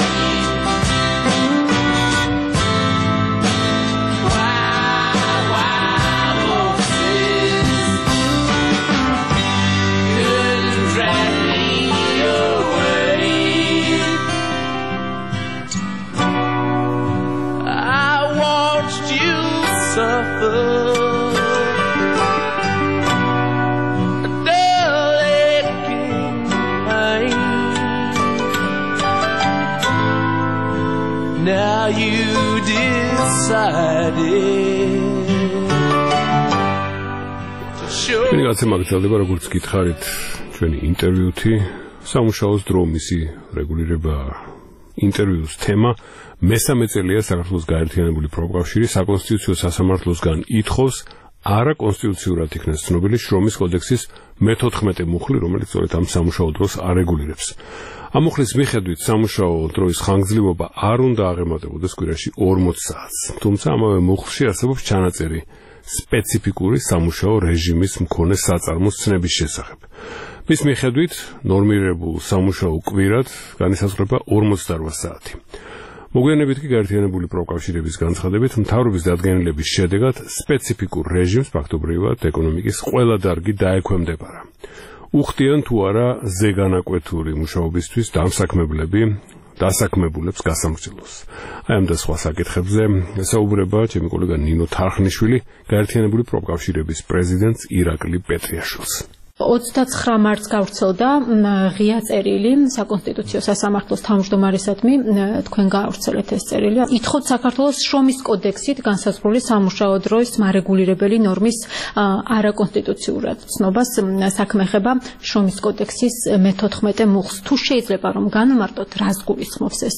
Now you decided ჩვენი გაცემა გრძელდება, როგორც გითხარით, ჩვენი ინტერვიუთი სამუშაოს დრო მისი რეგულირება ინტერვიუს თემა მესამე წელია საქართველოს გაერთიანებული პროფკავშირი საკონსტიტუციო სასამართლოსგან ითხოვს არაკონსტიტუციურად იქნას ცნობილი შრომის კოდექსის მე-14 მუხლი, რომელიც სწორედ ამ სამუშაო დროს არეგულირებს. ამ მუხლის მიხედვით სამუშაო დროის ხანგრძლივობა არ უნდა აღემატებოდეს კვირაში 40 საათს. თუმცა ამავე მუხლში არსებობს ჩანაწერი სპეციფიკური სამუშაო რეჟიმის მქონე საწარმოს ცნების შესახებ. მის მიხედვით ნორმირებულ სამუშაო კვირად განისაზღვრება 48 საათი. მოგვიანებით კი გაერთიანებული პროფკავშირების განცხადებით მთავრობის დადგენილების შედეგად სპეციფიკურ რეჟიმს ფაქტობრივად ეკონომიკის ყველა დარგი დაექვემდებარა. უხდიან თუ არა ზეგანაკვეთური მუშაობისთვის დასაქმებულებს გასამრჯელოს. აი ამ და სხვა საკითხებზე საუბრება ჩემი კოლეგა ნინო თარხნიშვილი, გაერთიანებული პროფკავშირების პრეზიდენტს ირაკლი პეტრიაშვილს. 29 მარტს გავრცელდა ღია წერილი საკონსტიტუციო სასამართლოს თავმჯდომარესადმი, თქვენ გაავრცელეთ ეს წერილი. ითხოვთ საქართველოს შრომის კოდექსით განსაზღვრული სამუშაო დროის მარეგულირებელი ნორმის არაკონსტიტუციურად ცნობას საქმე ეხება შრომის კოდექსის მე-14 მუხლს. თუ შეიძლება რომ განვმარტოთ, რას გულისხმობს ეს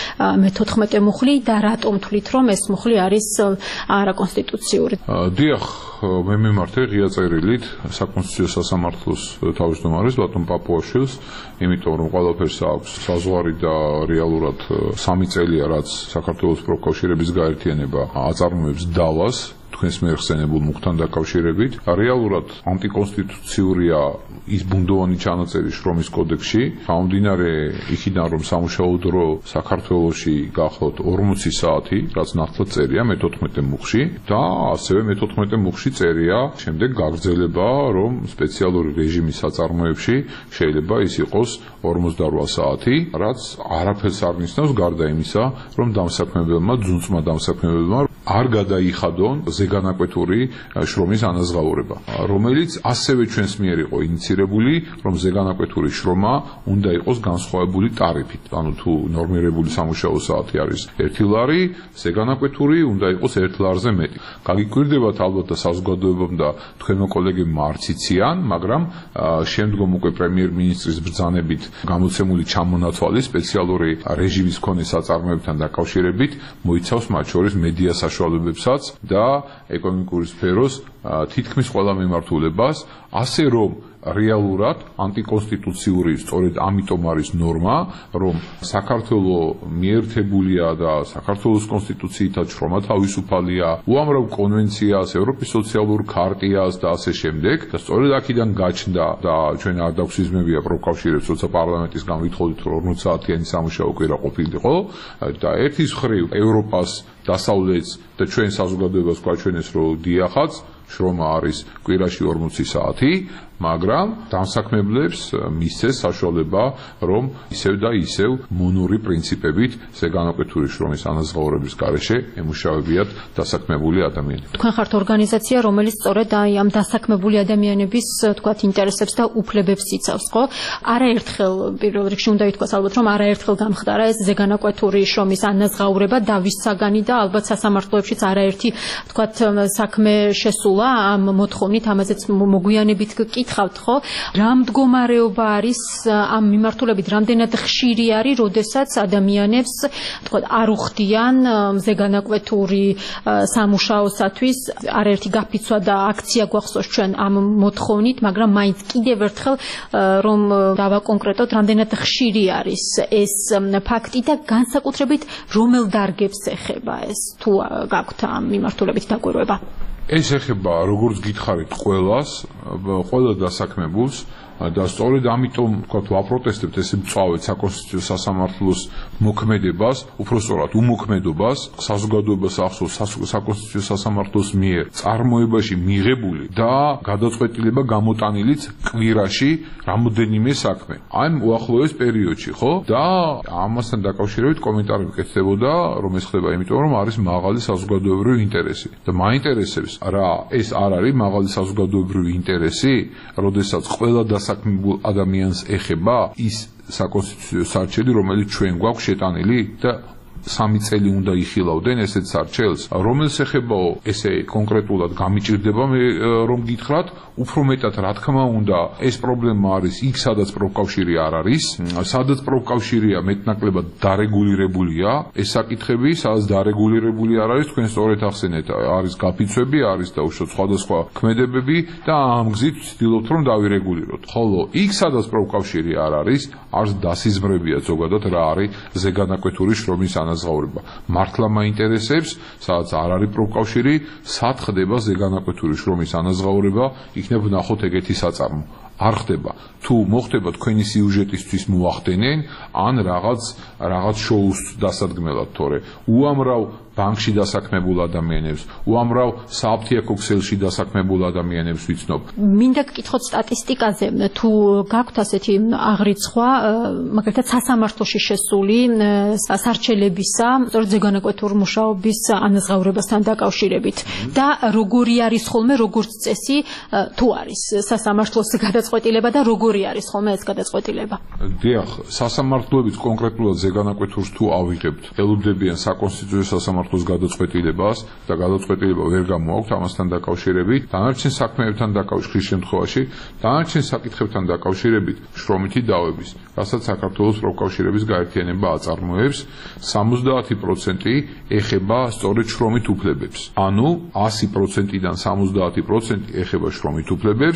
მე-14 მუხლი და რატომ თვლით რომ ეს მუხლი არის არაკონსტიტუციური? დიახ, მე მიმართე ღია წერილით საკონსტიტუციო სასამართლოს თავმჯდომარეს ბატონ პაპუაშვილს, იმიტომ რომ ყველაფერს აქვს საზღვარი და რეალურად 3 წელია რაც საქართველოს პროფკავშირების გაერთიანება აწარმოებს დავას თქვენს მიერ ხსენებულ მუხთან დაკავშირებით. რეალურად ანტიკონსტიტუციურია ის ბუნდოვანი ჩანაწერი შრომის კოდექსში, გამომდინარე იქიდან რომ სამუშაო დრო საქართველოში გახლავთ 40 საათი, რაც ნათლად წერია მე-14 მუხში და ასევე მე-14 მუხში წერია შემდეგ გაგრძელება, რომ სპეციალური რეჟიმის საწარმოებში შეიძლება ის იყოს 48 საათი, რაც არაფერს არ ნიშნავს გარდა იმისა, რომ დამსაქმებელმა, ძუნწმა დამსაქმებელმა არ გადაიხადონ ზეგანაკვეთური შრომის ანაზღაურება, რომელიც ასევე ჩვენს მიერ იყო ინიცირებული, რომ ზეგანაკვეთური შრომა უნდა იყოს განსხვავებული ტარიფით. ანუ თუ ნორმირებული სამუშაო საათი არის 1 ლარი, ზეგანაკვეთური უნდა იყოს 1 ლარზე მეტი. გაგიკვირდებათ ალბათ და საზოგადოებამ და თქვენო კოლეგებმა არც იციან, მაგრამ შემდგომ უკვე პრემიერ-მინისტრის ბრძანებით გამოცემული ჩამონათვალი სპეციალური რეჟიმის მქონე საწარმოებთან დაკავშირებით მოიცავს მათ შორის მედია საშუალებებსაც და ეკონომიკური სფეროს თითქმის ყველა მიმართულებას, ასე რომ რეალურად ანტიკონსტიტუციური სწორედ ამიტომ არის ნორმა, რომ საქართველოს მიერთებულია და საქართველოს კონსტიტუციითაც შრომა თავისუფალია, უამრავ კონვენციას, ევროპის სოციალურ ქარტიას და ასე შემდეგ. და სწორედ აქედან გაჩნდა და ჩვენ არ დაგვსიზმებია პროფკავშირებს, როცა პარლამენტისგან ვითხოვდით, რომ 40 საათიანი სამუშაო კვირა ყოფილიყო და ერთის მხრივ ევროპას, დასავლეთს და ჩვენ საზოგადოებას გვაჩვენეს, რომ დიახაც შრომა არის კვირაში 40 საათი, მაგრამ დამსაქმებლებს მისცეს საშუალება, რომ ისევ და ისევ მონური პრინციპებით ზეგანაკვეთური შრომის ანაზღაურების გარეშე ემუშავებიათ დასაქმებული ადამიანები. თქვენ ხართ ორგანიზაცია, რომელიც სწორედ ამ დასაქმებული ადამიანების, თქვათ, ინტერესებს და უფლებებს იცავს, ხო? არაერთხელ პირველ რიგში უნდა ითქვას ალბათ, რომ არაერთხელ გამხდარა ეს ზეგანაკვეთური შრომის ანაზღაურება დავისაგანი და ალბათ სასამართლოებშიც არაერთი, თქვათ, საქმე შესულა ამ მოთხოვნით, ამაზეც მოგვიანებით გკითხავთ, ხო? რა მდგომარეობა არის ამ მიმართულებით, რამდენად ხშირი არის, როდესაც ადამიანებს, თქვათ, არ უხდიან ზეგანაკვეთური სამუშაოსათვის, არაერთი გაფიცვა და აქცია გვახსოვს ჩვენ ამ მოთხოვნით, მაგრამ მაინც კიდევ ერთხელ რომ დავაკონკრეტოთ, რამდენად ხშირი არის ეს ფაქტი და განსაკუთრებით რომელ დარგებს ეხება ეს, თუ გაქვთ ამ მიმართულებით დაკვირვება? ეს ეხება, როგორც გითხარით, ყველა დასაქმებულს და სწორედ ამიტომ ვთქვათ, ვაპროტესტებთ ეს მწვავედ საკონსტიტუციო სასამართლოს მოქმედებას, უფრო სწორად უმოქმედობას, საზოგადოებას ახსოვს საკონსტიტუციო სასამართლოს მიერ წარმოებაში მიღებული და გადაწყვეტილება გამოტანილიც კვირაში რამოდენიმე საქმე. აი უახლოეს პერიოდში, ხო? და ამასთან დაკავშირებით კომენტარი მკეთდებოდა, რომ ეს ხდება იმიტომ, რომ არის მაღალი საზოგადოებრივი ინტერესი. და მაინტერესებს რა ეს არ არის მაღალი საზოგადოებრივი ინტერესი, როდესაც ყველა დასაქმებულ ადამიანს ეხება ის საკონსტიტუციო სარჩელი, რომელიც ჩვენ გვაქვს შეტანილი და 3 წელი უნდა იხილავდნენ ესეთ სარჩელს, რომელს ეხებაო ესე კონკრეტულად გამიჭირდება მე რომ გითხრათ, უფრო მეტად რა თქმა უნდა ეს პრობლემა არის იქ სადაც პროფკავშირი არ არის, სადაც პროფკავშირია მეტნაკლებად დარეგულირებულია, ეს საკითხები, სადაც დარეგულირებული არ არის, თქვენ სწორედ ახსენეთ, არის გაფიცვები, არის დაუშვათ სხვადასხვა ქმედებები და ამ გზით ვცდილობთ რომ დავირეგულიროთ. ხოლო იქ სადაც პროფკავშირი არ არის დასიზმრებია ზოგადად რა არის ზეგანაკვეთური შრომის ანაზღაურება. მართლა მაინტერესებს, სადაც არ არის პროფკავშირი, სად ხდება ზეგანაკვეთური შრომის ანაზღაურება, იქნებ ვნახოთ ეგეთი საწარმო. არ ხდება. თუ მოხდება თქვენი სიუჟეტისთვის მოახდენენ, ან რაღაც შოუს დასადგმელად, თორე უამრავ ბანკში დასაქმებულ ადამიანებს, უამრავ სააფთიაქო ქსელში დასაქმებულ ადამიანებს ვიცნობ. მინდა გკითხოთ სტატისტიკაზე, თუ გაქვთ ასეთი აღრიცხვა, მაგალითად სასამართლოში შესული სასარჩელებისა, სწორედ ზეგანაკვეთურ მუშაობის ანაზღაურებასთან დაკავშირებით და როგორი არის ხოლმე როგორც წესი, თუ არის სასამართლოს გადაწყვეტილება და როგორი არის ხოლმე ეს გადაწყვეტილება. დიახ, სასამართლოებით კონკრეტულად ზეგანაკვეთურს თუ ავიღებთ, ელოდებიან საკონსტიტუციო სასამართლოს გადაწყვეტილებას და გადაწყვეტილება ვერ გამოაქვთ ამასთან დაკავშირებით, დანარჩენ საქმეებთან დაკავშირების შემთხვევაში, დანარჩენ საკითხებთან დაკავშირებით შრომითი დავების, რასაც საქართველოს პროფკავშირების გაერთიანება აწარმოებს, 70% ეხება სწორედ შრომით უფლებებს. ანუ 100%-დან 70% ეხება შრომით უფლებებს,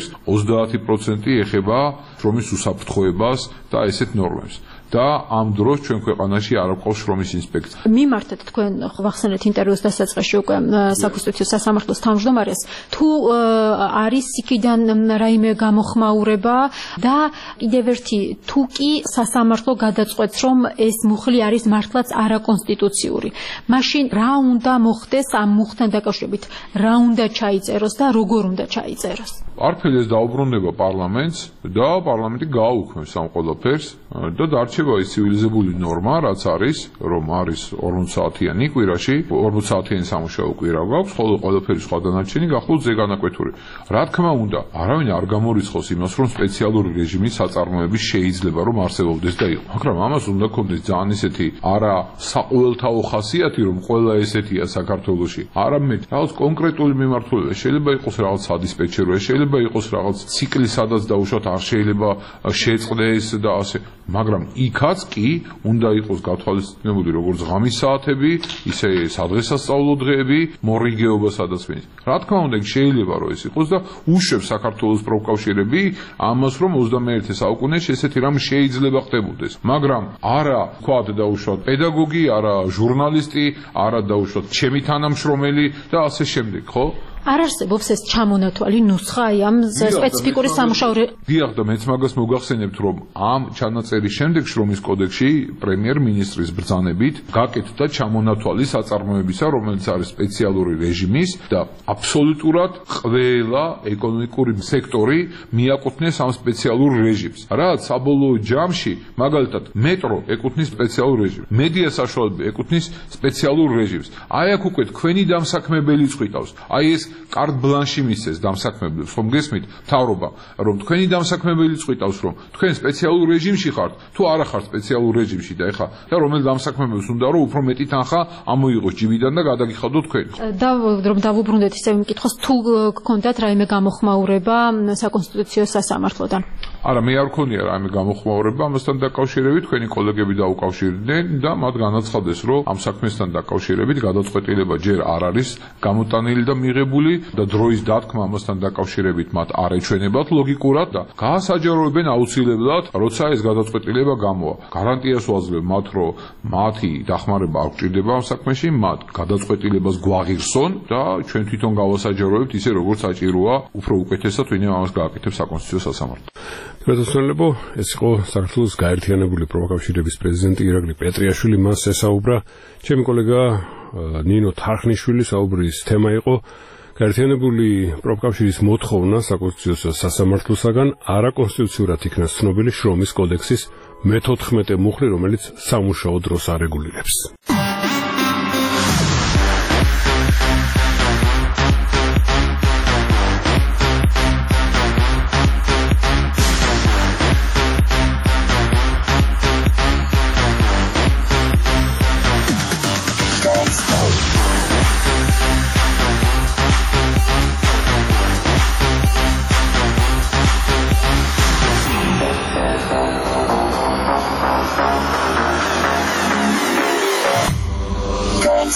30% ეხება შრომის უსაფრთხოებას და ესეთ ნორმებს. და ამ დროს ჩვენ ქვეყანაში არ აქვს შრომის ინსპექცია. მიმართეთ თქვენ ვახსენეთ ინტერვიუს დასაწყისში უკვე საკონსტიტუციო სასამართლოს თავმჯდომარეს, თუ არის იქიდან რაიმე გამოხმაურება და კიდევ ერთი, თუ კი სასამართლო გადაწყვეტს, რომ ეს მუხლი არის მართლაც არაკონსტიტუციური, მაშინ რა უნდა მოხდეს ამ მუხლთან დაკავშირებით, რა უნდა ჩაიწეროს და როგორ უნდა ჩაიწეროს? არაფერი ეს დაუბრუნდება პარლამენტს და პარლამენტი გააუქმებს ამ ყველაფერს და დარჩება ის ცივილიზებული ნორმა, რაც არის, რომ არის 40 საათიანი კვირაში, 40 საათიანი სამუშაო კვირა გვაქვს, ხოლო ყველაფერი სხვა დანარჩენი გახლავთ ზეგანაკვეთური. რა თქმა უნდა, არავინ არ გამორიცხავს იმას, რომ სპეციალური რეჟიმის საწარმოები შეიძლება რომ არსებობდეს და იყოს, მაგრამ ამას უნდა ქონდეს ძალიან ისეთი არა საყოველთაო ხასიათი, რომ ყველა ესეთია საქართველოში. არამედ რაღაც კონკრეტული მიმართულება, შეიძლება იყოს რაღაც სადისპეჩეროა, შეიძლება იყოს რაღაც ციკლი, სადაც დაუშვათ არ შეიძლება შეწყდეს და ასე, მაგრამ იქაც კი უნდა იყოს გათვალისწინებული როგორც ღამის საათები, ისე სადღესასწაულო დღეები, მორიგეობა სადაც მინს. რა თქმა უნდა, შეიძლება რომ ეს იყოს და უშვებს საქართველოს პროფკავშირები ამას, რომ 21 საუკუნეში ესეთი რამ შეიძლება ხდებოდეს. მაგრამ არა თქვათ დაუშვათ პედაგოგი, არა ჟურნალისტი, არა დაუშვათ ჩემი თანამშრომელი და ასე შემდეგ, ხო? არ არსებობს ეს ჩამონათვალი ნუსხა ამ სპეციფიკური სამუშაო. დიახ, და მეც მაგას მოგახსენებთ, რომ ამ ჩანაწერის შემდეგ შრომის კოდექსში პრემიერ-მინისტრის ბრძანებით გაკეთდა ჩამონათვალი საწარმოებისა, რომელიც არის სპეციალური რეჟიმის და აბსოლუტურად ყველა ეკონომიკური სექტორი მიაკუთვნეს ამ სპეციალურ რეჟიმს. რაც საბოლოო ჯამში, მაგალითად, მეტრო ეკუთვნის სპეციალურ რეჟიმს, მედია საშუალებები ეკუთვნის სპეციალურ რეჟიმს. აი აქ უკვე თქვენი დამსაქმებელი წვითავს. აი ეს კარტ ბლანში მისცეს დამსაქმებლებს, რომ გესმით, მთავრობა, რომ თქვენი დამსაქმებელი წვითავს, რომ თქვენ სპეციალურ რეჟიმში ხართ, თუ არა ხართ სპეციალურ რეჟიმში და ეხა და რომელ დამსაქმებელს უნდა რომ უფრო მეტი თანხა ამოიღოს ჯიბიდან და გადაგიხადოთ თქვენ. და რომ დავუბრუნდეთ ისევ მკითხოს, თუ გქონდათ რაიმე გამოხმაურება საკონსტიტუციო სასამართლოდან. არა, მე არ მქონია რაიმე გამოხმაურება ამასთან დაკავშირებით, თქვენი კოლეგები დაუკავშირდნენ და მათ განაცხადეს, რომ ამ საქმესთან დაკავშირებით გადაწყვეტილება ჯერ არ არის გამოტანილი და მიღებული და დროის დათქმა ამასთან დაკავშირებით მათ არ ეჩვენებათ ლოგიკურად და გაასაჯაროებენ აუცილებლად, როცა ეს გადაწყვეტილება გამოვა. გარანტიას ვაძლევ მათ, რომ მათი დახმარება არ გჭირდება ამ საქმეში, მათ გადაწყვეტილებას გვაღირსონ და ჩვენ თვითონ გავასაჯაროებთ ისე როგორც საჭიროა, უფრო უკეთესად ვინმე ამას გააკეთებს საკონსტიტუციო სასამართლო. გასასწორებო, ეს იყო საქართველოს გაერთიანებული პროფკავშირების პრეზიდენტი ირაკლი პეტრიაშვილი, მას ესაუბრა ჩემი კოლეგა ნინო თარხნიშვილი. საუბრის თემა იყო გაერთიანებული პროფკავშირის მოთხოვნა საკონსტიტუციო სასამართლოსაგან არაკონსტიტუციურად იქნა ცნობილი შრომის კოდექსის მე-14 მუხლი, რომელიც სამუშაო დროს არეგულირებს.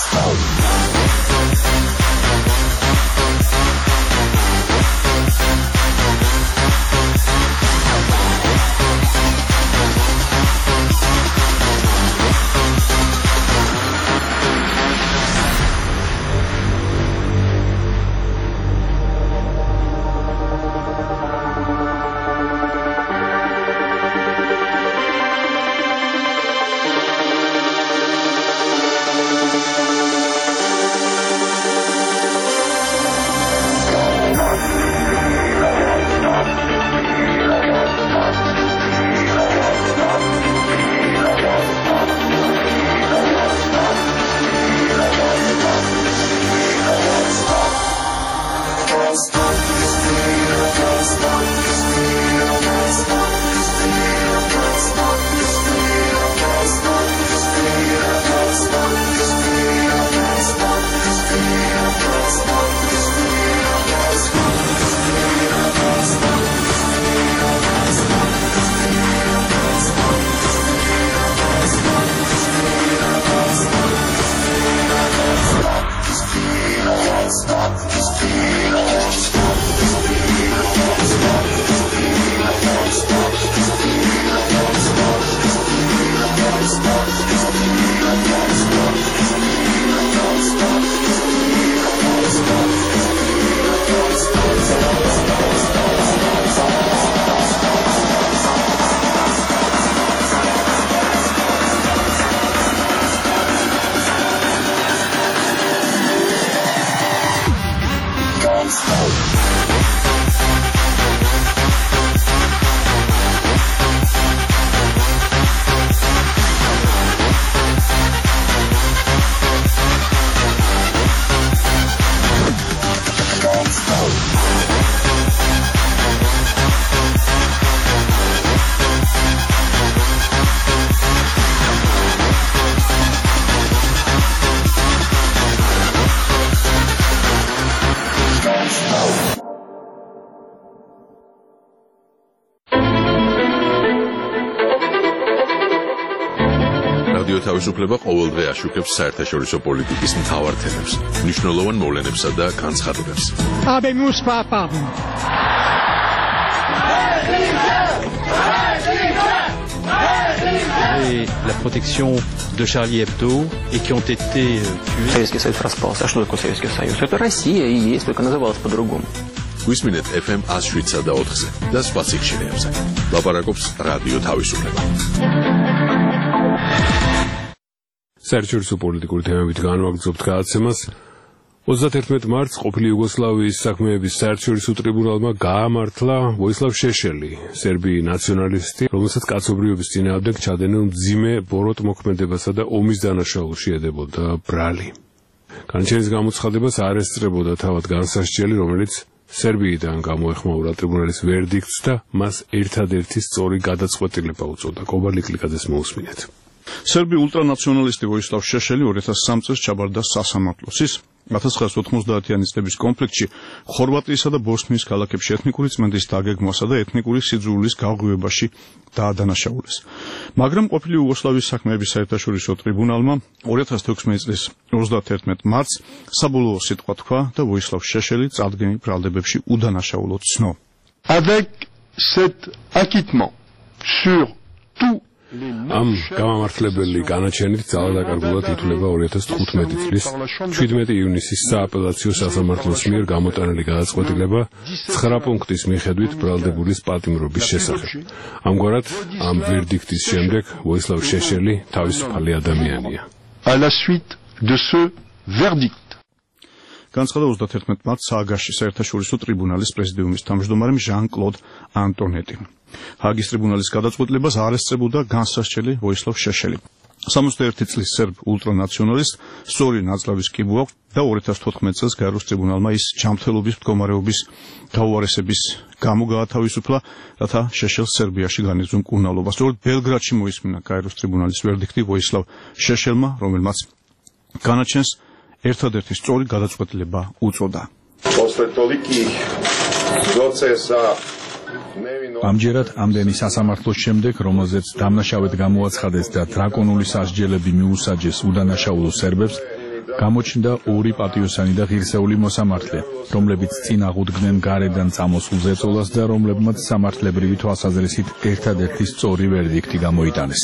თავისუფლება ყოველდღე აშუქებს საერთაშორისო პოლიტიკის მთავარ თემებს, მნიშვნელოვან მოვლენებსა და განცხადებებს. La protection de Charlie Hebdo et qui ont été tués. Советский Союз распался. А что такое Советский Союз? Это Россия и есть, только называлась по-другому. Გვისმინეთ FM 107 და 4-ზე და სხვა სიხშირეებზე. ლაპარაკობს რადიო თავისუფლება. საერთაშორისო პოლიტიკური თემებით განვაგრძობთ გადაცემას. 31 მარტს ყოფილი იუგოსლავიის საქმეების საერთაშორისო ტრიბუნალმა გაამართლა ვოისლავ შეშელი, სერბი ნაციონალისტი, რომელსაც კაცობრიობის წინააღმდეგ ჩადენილ მძიმე ბოროტმოქმედებასა და ომის დანაშაულში ედებოდა ბრალი. განაჩენის გამოცხადებას არ ესწრებოდა თავად განსასჯელი, რომელიც სერბიიდან გამოეხმაურა ტრიბუნალის ვერდიქტს და მას ერთადერთი სწორი გადაწყვეტილება უწოდა. კობალი კლიკაძეს მოусმინეთ. სერბი ულტრანაციონალისტი ვოისლავ შეშელი 2003 წელს ჩაბარდა სასამართლოს. ის 1990-იანი წლების კონფლიქტში ხორვატიისა და ბოსნიის ქალაქებში ეთნიკური წმენდის დაგეგმვასა და ეთნიკური სიძულვილის გაღვივებაში დაადანაშაულეს. მაგრამ ყოფილი იუგოსლავიის საქმეების საერთაშორისო ტრიბუნალმა 2016 წლის 31 მარტს საბოლოო სიტყვა თქვა და ვოისლავ შეშელი წარდგენილ ბრალდებებში უდანაშაულოდ ცნო. Avec cet acquittement sur tout ამ გამამართლებელი განაჩენით ძალადაკარგულად ითვლება 2015 წლის 17 ივნისის სააპელაციო სასამართლოს მიერ გამოტანილი გადაწყვეტილება 9 პუნქტის მიხედვით ბრალდებულის პატიმრობის შესახებ. ამგვარად, ამ ვერდიქტის შემდეგ ვოისლავ შეშელი თავისუფალი ადამიანია. À la suite de ce verdict განცხადა 31 მარტს სააგაში საერთაშორისო ტრიბუნალის პრეზიდიუმის თავმჯდომარე ჟან-კლოდ ანტონეტი. ჰაგის ტრიბუნალის გადაწყვეტილებას არ ესწრებოდა განსასჯელი ვოისლავ შეშელი. 61 წლის სერბ ულტრანაციონალისტ სწორი ნაწლავის კიბო აქვს და 2014 წელს გაეროს ტრიბუნალმა ის ჯანმრთელობის მდგომარეობის გაუარესების გამო გაათავისუფლა, რათა შეშელს სერბიაში განეძღვნა მკურნალობას. სწორედ ბელგრადში მოისმინა გაეროს ტრიბუნალის ვერდიქტი ვოისლავ შეშელმა, რომელმაც განაჩენს ერთადერთი სწორი გადაწყვეტილება უწოდა. ამჯერად ამდენი სასამართლოს შემდეგ, რომელზეც დამნაშავედ გამოაცხადეს და დრაკონული სასჯელები მიუსაჯეს უდანაშაულო სერბებს, გამოჩნდა ორი პატიოსანი და ღირსეული მოსამართლე, რომლებიც წინ აღუდგნენ გარედან წამოსულ ზეწოლას და რომლებმაც სამართლებრივი თვალსაზრისით ერთადერთი სწორი ვერდიქტი გამოიტანეს.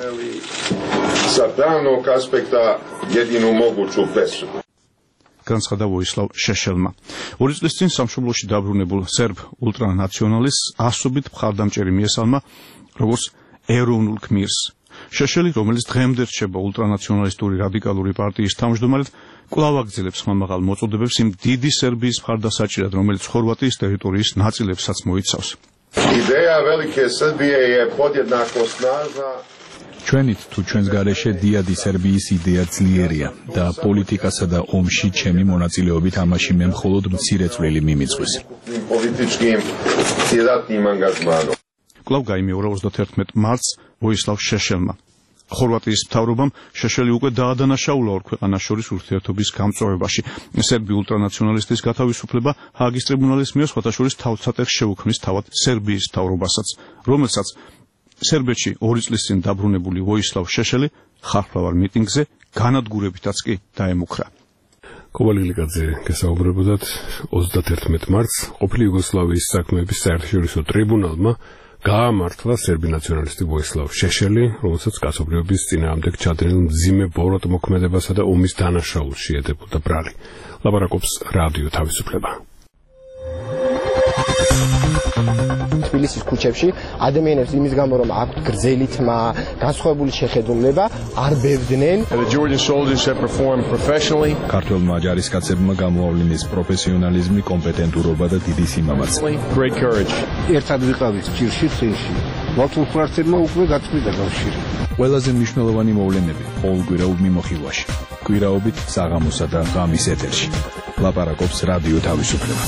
განცხადა ვოისლავ შეშელმა. 2 წლის წინ სამშობლოში დაბრუნებულ სერბ ულტრანაციონალისტს ასობით მხარდამჭერი მიესალმა როგორც ეროვნულ გმირს. შეშელი, რომელიც დღემდე რჩება ულტრანაციონალისტური რადიკალური პარტიის თავმჯდომარედ, კვლავ აგრძელებს ხმამაღალ მოწოდებებს იმ დიდი სერბიის მხარდასაჭირად, რომელიც ხორვატიის ტერიტორიის ნაწილებსაც მოიცავს. იდეა ველიკე სერბიეje podjednako snažna. ჩვენით თუ ჩვენს გარეშე დიადი სერბიის იდეა ძლიერია და პოლიტიკასა და ომში ჩემი მონაწილეობით ამაში მე მხოლოდ მცირე წვლილი მიმიწვის. კვლავ გაიმეორა 31 მარტს ვოისლავ შეშელმა. ხორვატიის მთავრობამ შეშელი უკვე დაადანაშაულა ორ ქვეყანას შორის ურთიერთობის გამწვავებაში. სერბი ულტრანაციონალისტის გათავისუფლება ჰააგის ტრიბუნალის მიერ სხვათა შორის თავსატეხს შეუქმნის თავად სერბიის მთავრობასაც, რომელსაც სერბეთში 2 წლის წინ დაბრუნებული ვოისლავ შეშელი ხალხმრავალ მიტინგზე განადგურებითაც კი დაემუქრა. კოვალილიკაძე გესაუბრებოდათ 31 მარტს ყოფილი იუგოსლავიის საქმეების საერთაშორისო ტრიბუნალმა გაამართლა სერბი ნაციონალისტი ვოისლავ შეშელი, რომელსაც კაცობრიობის წინააღმდეგ ჩადენილ მძიმე ბოროტ მოქმედებასა და ომის დანაშაულს შეედებოდა ბრალი. ლაპარაკობს რადიო თავისუფლება. თბილისის ქუჩებში ადამიანებს იმის გამო რომ აქვთ გრძელი თმა, განსხვავებული შეხედულება, არ ბევდნენ. ქართველმა ჯარისკაცებმა გამოავლინეს პროფესიონალიზმი, კომპეტენტურობა და დიდი სიმამაცე. ერთად ვიყავით ჭირში წინში. მათულ ფრთებმა უკვე გაწყვიტა კავშირი. ყველაზე მნიშვნელოვანი მოვლენები ყოველკვირეულ მიმოხილვაში. კვირაობით საღამოსა და ღამის ეთერში. ლაპარაკობს რადიო თავისუფლება.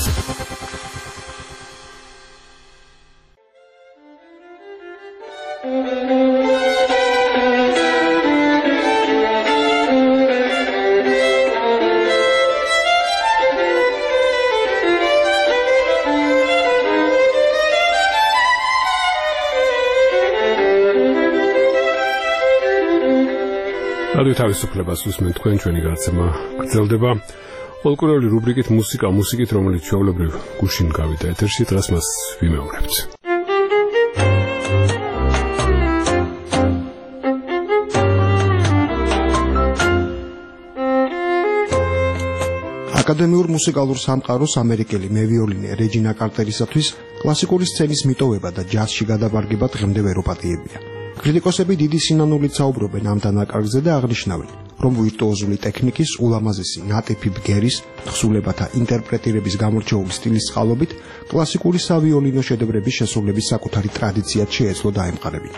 რადიო თავისუფლებას უსმენთ თქვენ, ჩვენი გადაცემა გრძელდება. პოლკურეული რუბრიკით მუსიკით, რომელიც ჩვეულებრივ გუშინ გავიდა ეთერში, დღეს მას ვიმეორებთ. აკადემიურ მუსიკალურ სამყაროს ამერიკელი მევიოლინე რეჯინა კარტერისათვის კლასიკური სცენის მიტოვება და ჯაზში გადაბარგება დღემდე ვერ ოპატიებია. კრიტიკოსები დიდი სინანულით საუბრობენ ამ დანაკარგზე და აღნიშნავენ, რომ ვირტუოზული ტექნიკის, ულამაზესი ნატიფი ბგერის, თხზულებათა ინტერპრეტირების გამორჩეული სტილის წყალობით კლასიკური სავიოლინო შედევრების შესრულების საკუთარი ტრადიციად შეეძლო დაემყარებინა.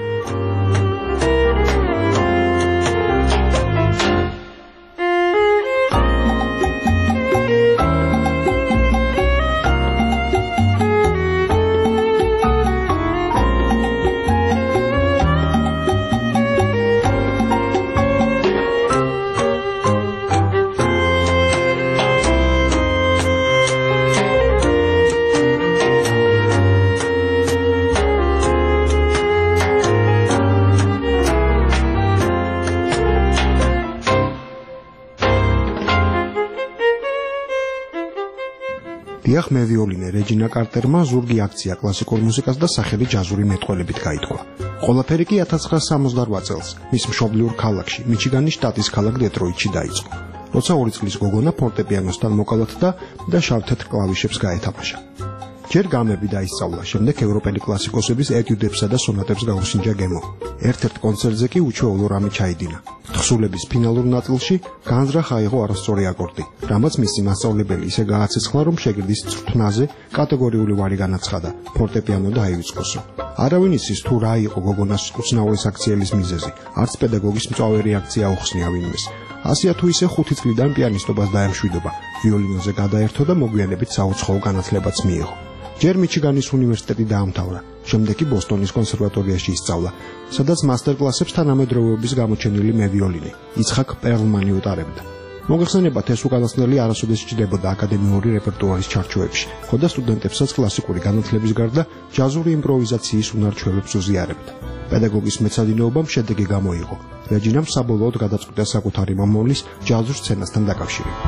დიახ, მევიოლინე რეჯინა კარტერმა ზურგი აქცია კლასიკურ მუსიკას და სახელი ჯაზური მეტყველებით გაითქვა. ყველაფერი კი 1968 წელს მის მშობლიურ ქალაქში, მიჩიგანის შტატის ქალაქ დეტროიტში დაიწყო. როცა 2 წლის გოგონა ფორტეპიანოსთან მოკალათდა და შავ-თეთრ კლავიშებს გაეთამაშა. ჯერ გამები დაისწავლა, შემდეგ ევროპელი კლასიკოსების ეტიუდებსა და სონატებს გაუსინჯა გემო. ერთ-ერთ კონცერტზე კი უჩვეულო რამე ჩაიდინა. თხზულების ფინალურ ნაწილში განზრახ აიღო არასწორი აკორდი, რამაც მისი მასწავლებელი ისე გააცეცხლა, რომ შეგირდის წვრთნაზე კატეგორიული ვარი განაცხადა, ფორტეპიანო დაივიწყოსო. არავინ იცის თუ რა იყო გოგონას უცნაური საქციელის მიზეზი, არც პედაგოგის მწვავე რეაქცია უხსნია ვინმეს. ასია თუ ისე 5 წლიდან პიანისტობას დაემშვიდობა, ვიოლინოზე გადაერთო და მოგვიანებით საუცხოო განათლებაც მიიღო. ჯერ მიჩიგანის უნივერსიტეტი დაამთავრა, შემდეგ კი ბოსტონის კონსერვატორიაში ისწავლა, სადაც მასტერკლასებს თანამედროვეობის გამოჩენილი მევიოლინე, იცხაკ პერლმანი უტარებდა. მოგეხსენებათ, ეს უკანასკნელი არასოდეს ჭდებოდა აკადემიური რეპერტუარის ჩარჩოებში, ხოდა სტუდენტებსაც კლასიკური განათლების გარდა ჯაზური იმპროვიზაციის უნარ-ჩვევებს უზიარებდა. პედაგოგის მეცადინეობამ შედეგი გამოიღო. რეჯინამ საბოლოოდ გადაწყვიტა საკუთარი მომავლის ჯაზურ სცენასთან დაკავშირება.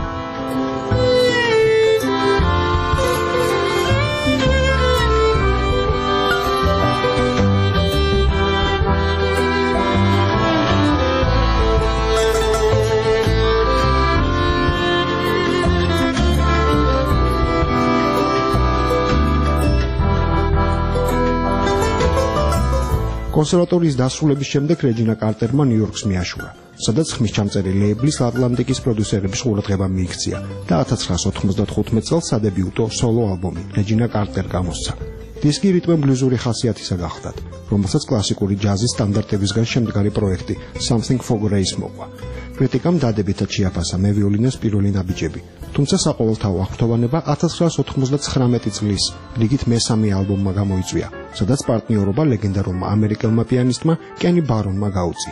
კონსერვატორიის დასრულების შემდეგ რეჯინა კარტერმა ნიუ-იორკს მიაშურა, სადაც ხმისჩამწერი ლეიბლის ატლანტიკის პროდიუსერების ყურადღება მიიქცია და 1995 წელს სადებიუტო სოლო ალბომი რეჯინა კარტერ გამოსცა. დისკი რიტმ-ბლუზური ხასიათისა გახლდათ, რომელსაც კლასიკური ჯაზის სტანდარტებისგან შემდგარი პროექტი Something for Grace მოყვა. კრიტიკამ დადებითად შეაფასა მევიოლინოს პირველი ნაბიჯები, თუმცა საყოველთაო აღფრთოვანება 1999 წლის რიგით მესამე ალბომმა გამოიწვია, სადაც პარტნიორობა ლეგენდარულმა ამერიკელმა პიანისტმა კენი ბარონმა გაუწია.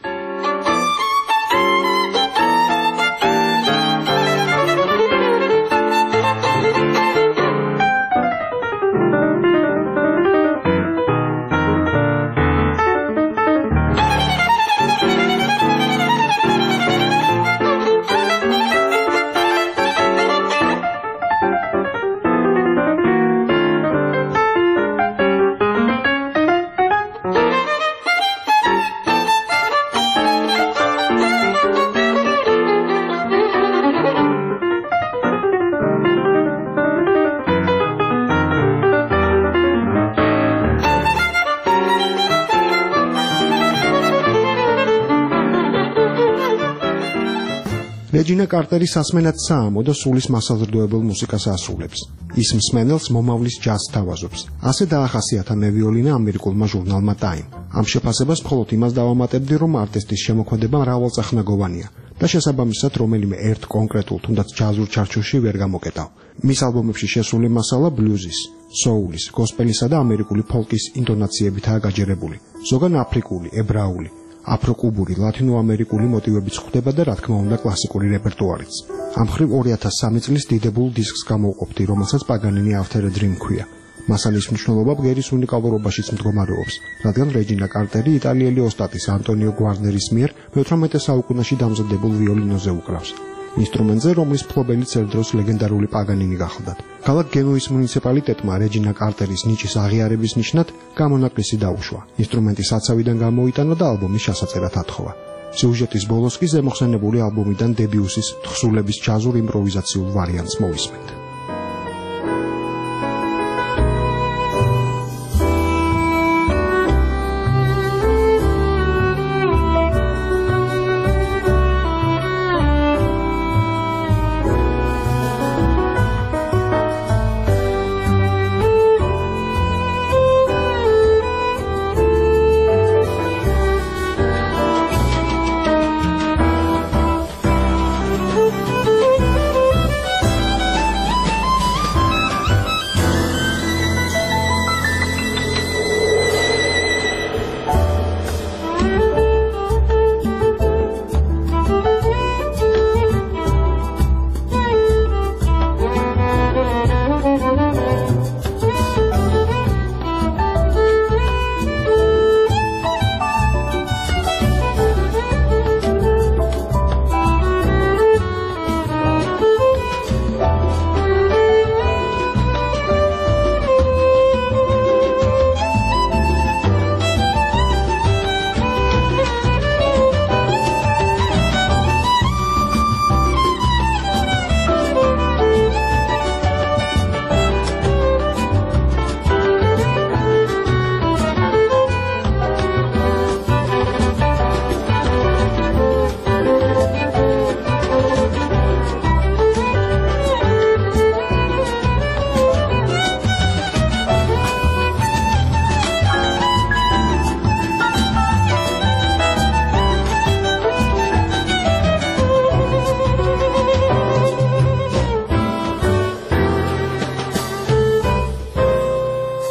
რეჯინა კარტერი სასმენად საამო და სულის მასალზრდოებელ მუსიკას ასრულებს. ის მსმენელს მომავლის ჯაზს თავაზობს. ასე დაახასიათა მევიოლინა ამერიკულმა ჟურნალმა Time. ამ შეფასებას მხოლოდ იმას დავამატებდი, რომ არტისტის შემოქმედება მრავალწახნაგოვანია და შესაბამისად რომელიმე ერთ კონკრეტულ თუნდაც ჯაზურ ჩარჩოში ვერ გამოკეტავ. მის ალბომებში შესული მასალა ბლუზის, სოულის, გოსპელისა და ამერიკული ფოლკის ინტონაციებითაა გაჯერებული. ზოგან აფრიკული, ებრაული, აფროკუბური, ლათინოამერიკული მოტივებიც ხვდება და რა თქმა უნდა კლასიკური რეპერტუარიც. ამ მხრივ 2003 წლის დიდებულ დისკს გამოვყოფდი, რომელსაც პაგანინი After a Dream ქვია. მასალის მნიშვნელობა ბგერის უნიკალურობაშიც მდგომარეობს, რადგან რეჯინა კარტერი იტალიელი ოსტატის ანტონიო გვარნერის მიერ მე-18 საუკუნეში დამზადებულ ვიოლინოზე უკრავს. ინსტრუმენტზე, რომლის ფლობელიც ერთ დროს ლეგენდარული პაგანინი გახლდათ. ქალაქ გენუის მუნიციპალიტეტმა რეჯინა კარტერის ნიჭის აღიარების ნიშნად გამონაკლისი დაუშვა. ინსტრუმენტი საცავიდან გამოიტანა და ალბომის შესაწერად ათხოვა. სიუჟეტის ბოლოს კი ზემოხსენებული ალბომიდან დებიუსის თხზულების ჯაზურ იმპროვიზაციულ ვარიანტს მოვისმენთ.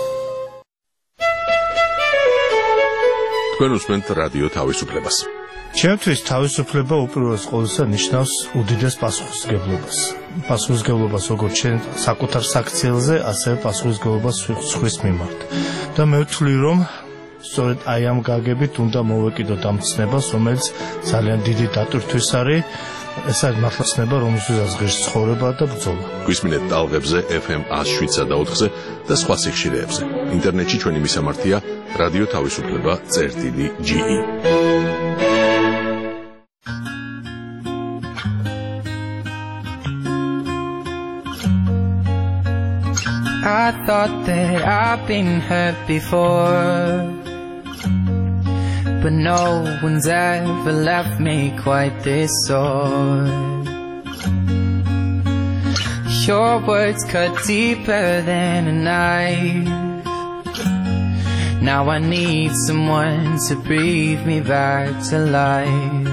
თქვენ უსმენთ რადიო თავისუფლებას. ჩემთვის თავისუფლება უპირველეს ყოვლისა ნიშნავს უდიდეს პასუხისმგებლობას. პასუხისმგებლობას როგორც ჩვენ საკუთარ საქციელზე, ასევე პასუხისმგებლობას სხვის მიმართ. და მე ვთვლი, რომ სწორედ აი ამ გაგებით უნდა მოვეკიდოთ ამ ცნებას, რომელიც ძალიან დიდი დატვირთვის არის. ეს არის მართლა ცნება, რომელსაც ღირს ცხოვრება და ბრძოლა. გვისმინეთ ტალღებზე FM 107 და 4-ზე და სხვა სიხშირეებზე. ინტერნეტში ჩვენი მისამართია რადიო თავისუფლება.ge. I thought that I've been hurt before, but no one's ever left me quite this sore. Your words cut deeper than a knife. Now I need someone to breathe me back to life.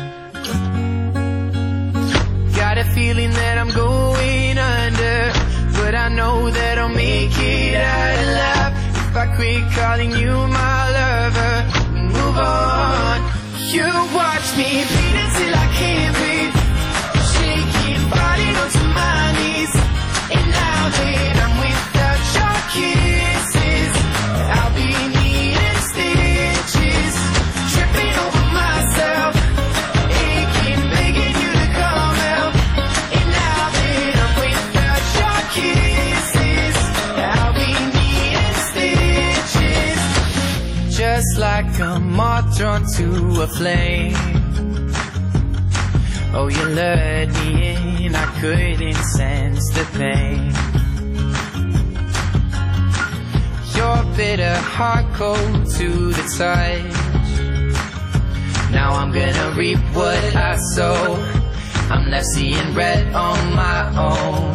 Got a feeling that I'm going under, but I know that I'll make it out alive if I quit calling you my lover. Move on. You watch me bleed until I can't breathe, shaking, falling onto my knees. And now that I'm without your kisses, I'll be needing stitches, tripping over myself, aching, begging you to come help. And now that I'm without your kisses, I'll be needing stitches, just like a moth drawn to a flame. Oh, you lured me in, I couldn't sense the pain. Your bitter heart cold to the touch. Now I'm gonna reap what I sow. I'm left seeing red on my own.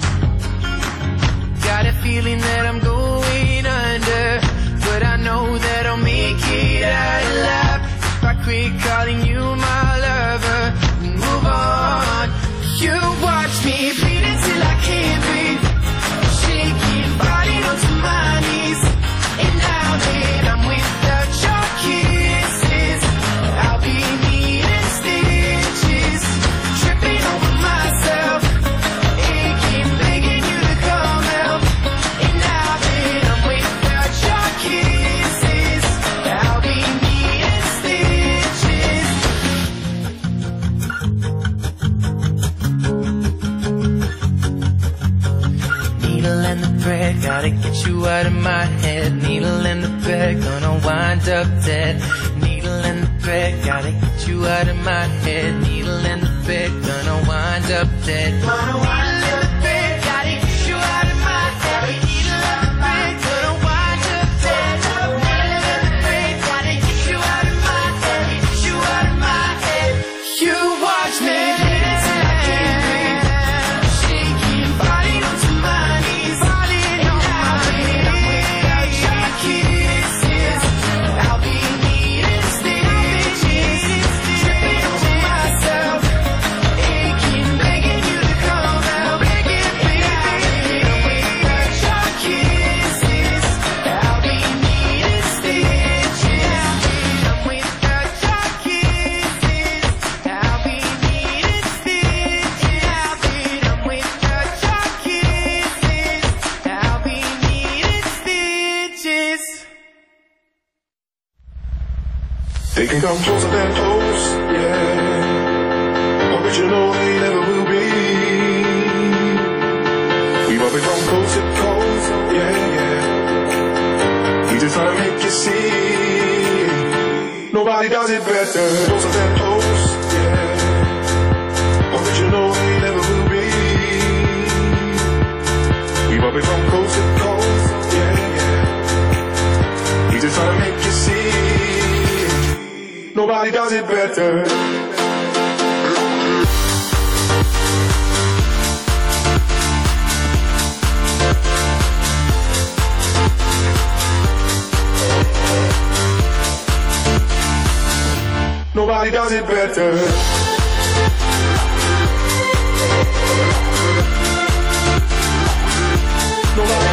Got a feeling that I'm going under, but I know that I'll make it out alive if I quit calling you my lover. Move on. You watch me bleed until I can't breathe, shaking, falling onto my knees. And now that I'm without your kisses, I'll be needing stitches, tripping over myself, aching, begging you to come help. And now that I'm without your kisses, I'll be needing stitches. Needle and the thread, gotta get you out of my head. Needle and the thread, gonna wind up dead. Needle and the thread, gotta get you out of my head. Needle and the thread, gonna wind up dead. Needle and the thread, gotta get you out of my head. Needle and the thread, gonna wind up dead. Needle and the thread, gotta get you out of my head. Get you out of my head. You watch me bleed until I can't breathe, shaking, falling onto my knees. And now that I'm without your kisses, I'll be needing stitches, tripping over myself, aching, begging you to come help. Begging, begging, without your kisses, I'll be needing stitches. I'm without your kisses, I'll be needing stitches. I'm without your kisses, I'll be needing stitches. They can come closer than close, yeah. Original, they never will be. We will be from coast to coast, yeah, yeah. We just try to make you see. Nobody does it better. Closer than close, yeah. Original, they never will be. We will be from coast to coast, yeah, yeah. We just try to make you see. Nobody does it better. Nobody does it better. Nobody